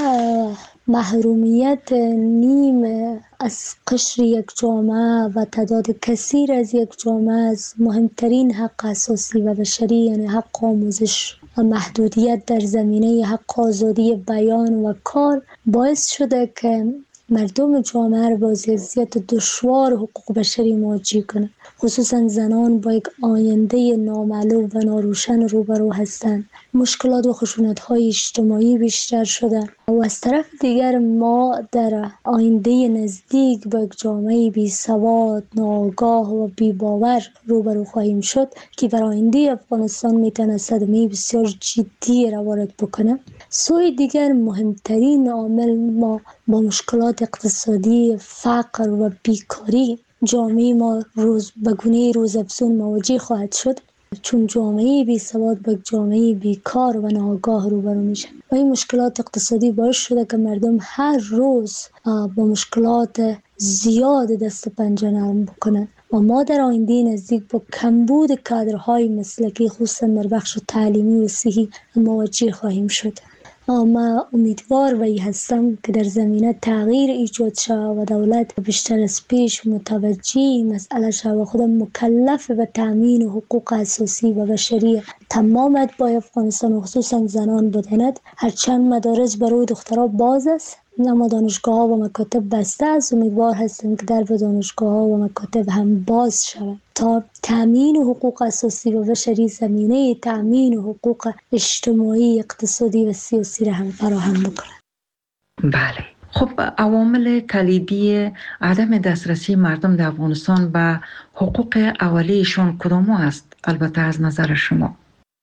محرومیت نیم از قشر یک جامعه و تعداد کثیر از یک جامعه از مهمترین حق اساسی و بشری، یعنی حق آموزش و محدودیت در زمینه حق آزادی بیان و کار، باعث شده که مردم جامعه را با وضعیت دشوار حقوق بشری مواجه کنند. خصوصا زنان با یک آینده نامعلوم و ناروشن روبرو هستند. مشکلات و خشونت‌های اجتماعی بیشتر شده و از طرف دیگر ما در آینده نزدیک با یک جامعه بی سواد، ناآگاه و بی باور روبرو خواهیم شد که بر آینده افغانستان میتونه صدمه بسیار جدی را وارد بکنه. سوی دیگر مهمترین عامل ما با مشکلات اقتصادی، فقر و بیکاری جامعه ما روز به گونه روزافزون مواجه خواهد شد، چون جامعه بی سواد با جامعه بیکار و ناآگاه روبرو میشه و این مشکلات اقتصادی باعث شده که مردم هر روز با مشکلات زیاد دست پنجه نرم بکنن و ما در آینده نزدیک با کمبود کادرهای مسلکی خصوصا در بخش تعلیمی و صحی مواجه خواهیم شد. ما امیدوار و ای هستم که در زمینه تغییر ایجاد شود و دولت بیشتر از پیش متوجه مسئله شود و خود مکلف به تامین حقوق اساسی و بشری تمام اتباع افغانستان و خصوصا زنان بداند. هرچند مدارس برای دخترها باز است اما دانشگاه ها و مکاتب بسته است، امیدوار هستم که در دانشگاه ها و مکاتب هم باز شود تا تامین حقوق اساسی و بشری زمینه تامین حقوق اجتماعی، اقتصادی و سیاسی را هم فراهم بکنه.
بله. خب عوامل کلیدی عدم دسترسی مردم در افغانستان به حقوق اولیه‌شان کدام است؟ البته از نظر شما.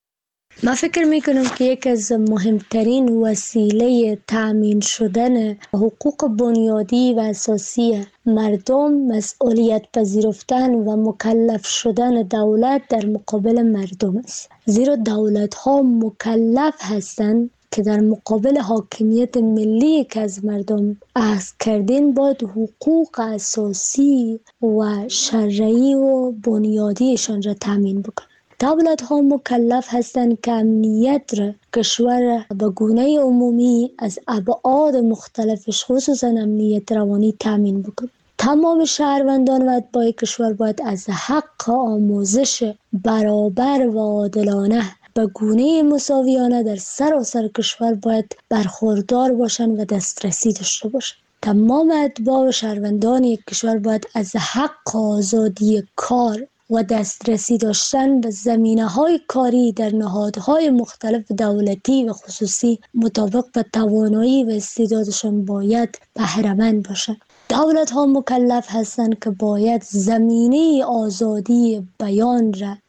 من فکر میکنم که یکی از مهمترین وسیله تامین شدن حقوق بنیادی و اساسی مردم مسئولیت پذیرفتن و مکلف شدن دولت در مقابل مردم است. زیرا دولت ها مکلف هستند که در مقابل حاکمیت ملی که از مردم اخذ کردن باید حقوق اساسی و شرعی و بنیادیشان را تامین بکنند. دولت ها مکلف هستند که امنیت را کشور به گونه عمومی از ابعاد مختلفش خصوصا امنیت روانی تامین بکنند. تمام شهروندان و اتباع کشور باید از حق آموزش برابر و عادلانه به گونه مساویانه در سراسر کشور باید برخوردار باشند و دسترسی داشته باشند. تمام اتباع و شهروندان یک کشور باید از حق آزادی کار و دسترسی داشتن به زمینه‌های کاری در نهادهای مختلف دولتی و خصوصی مطابق به توانایی و استعدادشان باید بهره‌مند باشند. دولت ها مکلف هستند که باید زمینه آزادی بیان را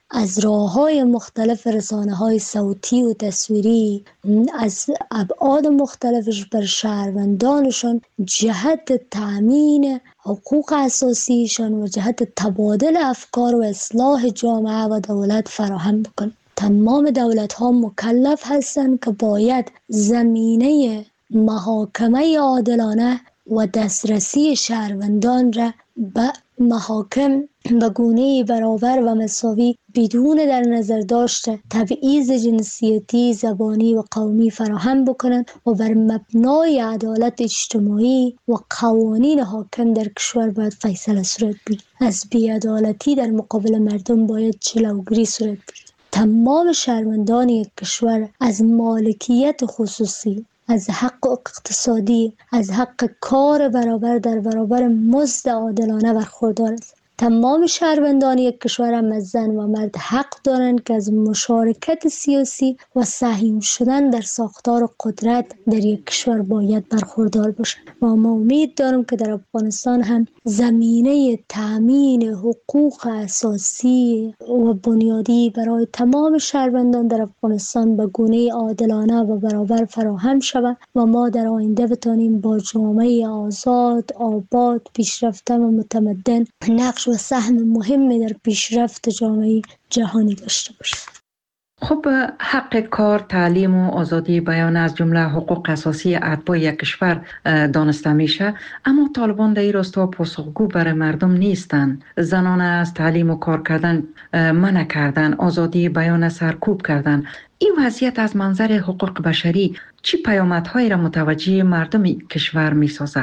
از راه‌های مختلف رسانه‌های صوتی و تصویری از ابعاد مختلفش بر شهروندانشان جهت تأمین حقوق اساسیشان و جهت تبادل افکار و اصلاح جامعه و دولت فراهم بکنند. تمام دولت‌ها مکلف هستند که باید زمینه محاکمه عادلانه و دسترسی شهروندان را به محاکم به گونه برابر و مساوی بدون در نظر داشته تبعیض جنسیتی، زبانی و قومی فراهم بکنند و بر مبنای عدالت اجتماعی و قوانین حاکم در کشور باید فیصله صورت بگیرد. از بی‌عدالتی در مقابل مردم باید جلوگیری صورت بگیرد. تمام شهروندان یک کشور از مالکیت خصوصی، از حق اقتصادی، از حق کار برابر در برابر مزد عادلانه برخوردار است. تمام شهروندان یک کشور هم از زن و مرد حق دارند که از مشارکت سیاسی و سهم شدن در ساختار قدرت در یک کشور باید برخوردار باشند. و ما امید دارم که در افغانستان هم زمینه تأمین حقوق اساسی و بنیادی برای تمام شهروندان در افغانستان به گونه عادلانه و برابر فراهم شود و ما در آینده بتانیم با جامعه آزاد، آباد، پیشرفته و متمدن نقش و سهم مهمی در پیشرفت جامعه جهانی داشته باشیم.
خب حق کار، تعلیم و آزادی بیان از جمله حقوق اساسی اتباع یک کشور دانسته میشه، اما طالبان در این راستا پاسخگو برای مردم نیستند. زنان از تعلیم و کار کردن منع کردن، آزادی بیان سرکوب کردن. این وضعیت از منظر حقوق بشری چی پیامدهایی را متوجه مردم کشور میسازه؟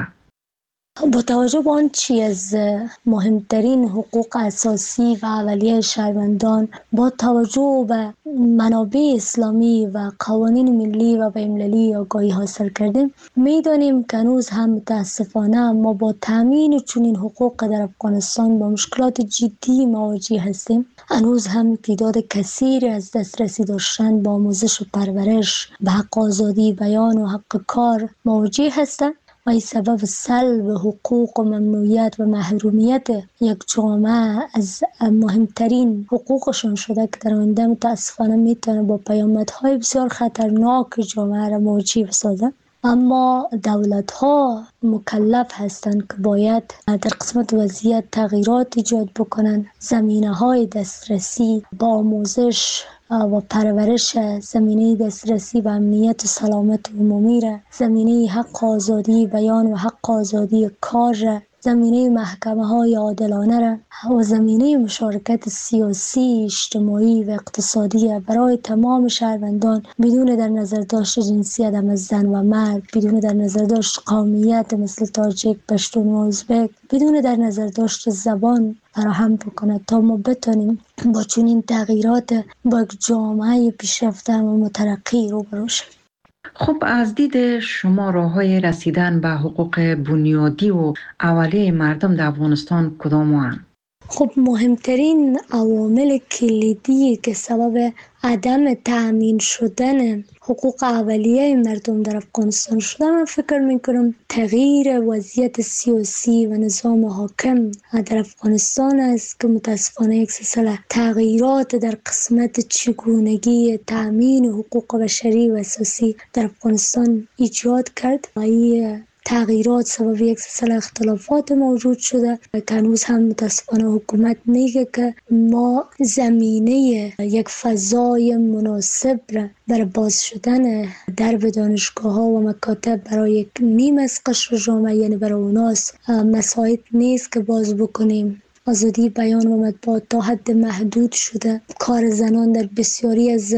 با توجه به آن چی از مهمترین حقوق اساسی و اولیه شهروندان، با توجه به منابع اسلامی و قوانین ملی و بین‌المللی آگاهی حاصل کردیم، میدانیم که هنوز هم متاسفانه ما با تامین چنین حقوق در افغانستان با مشکلات جدی مواجه هستیم. هنوز هم تعداد کثیری از دسترسی داشتن با آموزش و پرورش به حق آزادی بیان و حق کار مواجه هستند و این سبب سلب حقوق و ممنوعیت و محرومیت یک جامعه از مهمترین حقوقشون شده که در آینده متاسفانه میتونه با پیامدهای بسیار خطرناک جامعه را مواجه بسازه. اما دولت ها مکلف هستند که باید در قسمت وضعیت تغییرات ایجاد بکنند. زمینه های دسترسی با آموزش و پرورش، زمینه دسترسی و امنیت و سلامت عمومی را، زمینه حق آزادی بیان و حق آزادی کار را، زمینه محکمه های عادلانه را و زمینه مشارکت سیاسی، اجتماعی و اقتصادی برای تمام شهروندان بدون در نظر داشت جنسیت از زن و مرد، بدون در نظر داشت قومیت مثل تاجیک، پشتون و ازبک، بدون در نظر داشت زبان فراهم بکنه تا ما بتونیم با چنین تغییرات با یک جامعه پیشرفته و مترقی روبرو شویم.
خب از دید شما راه‌های رسیدن به حقوق بنیادی و اولیه مردم در افغانستان کدام هستند؟
خب مهمترین عوامل کلیدی که سبب عدم تأمین شدن حقوق اولیه مردم در افغانستان شده، من فکر میکنم تغییر وضعیت سیاسی و نظام حاکم در افغانستان است که متاسفانه یک سلسله تغییرات در قسمت چگونگی تأمین حقوق بشری و اساسی در افغانستان ایجاد کرد و این تغییرات سبب یک سلسله اختلافات موجود شده که هنوز هم متاسفانه حکومت میگه که ما زمینه یک فضای مناسب را برای باز شدن درب دانشگاه ها و مکاتب برای یک نیم از قشر جامعه، یعنی برای اوناس مساعد نیست که باز بکنیم. آزادی بیان و مطبوعات تا حد محدود شده. کار زنان در بسیاری از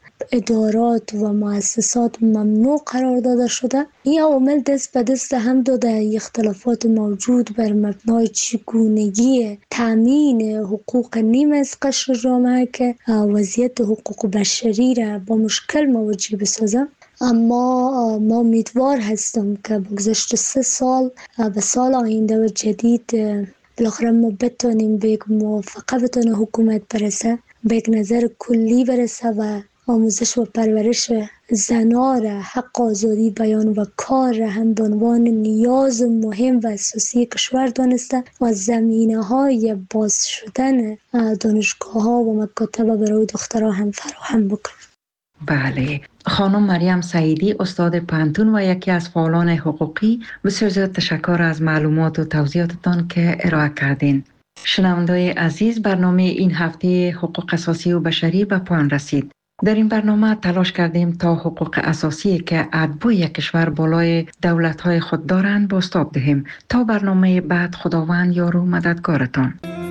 ادارات و مؤسسات ممنوع قرار داده شده. این عوامل دست به دست هم داده اختلافات موجود بر مبنای چگونگی تامین حقوق نیم از قشر جامعه که وضعیت حقوق بشری را با مشکل مواجه بسازه. اما ما امیدوار هستم که بگذشت سه سال به سال آینده و جدید بالاخره ما بتونیم به یک موافقه بتونه حکومت برسه، به یک نظر کلی برسه و آموزش و پرورش زنان را، حق آزادی بیان و کار را هم به عنوان نیاز مهم و اساسی کشور دانسته و زمینه‌های باز شدن دانشگاه‌ها و مکاتب برای دخترها هم فراهم بکنه.
بله، خانم مریم سعیدی، استاد پانتون و یکی از فعالان حقوقی، بسیار زیاد تشکر از معلومات و توضیحاتتان که ارائه کردین. شنونده‌های عزیز، برنامه این هفته حقوق اساسی و بشری به پایان رسید. در این برنامه تلاش کردیم تا حقوق اساسی که اتباع کشور بالای دولت‌های خود دارند بازتاب دهیم. تا برنامه بعد، خداوند یار و مددگارتان.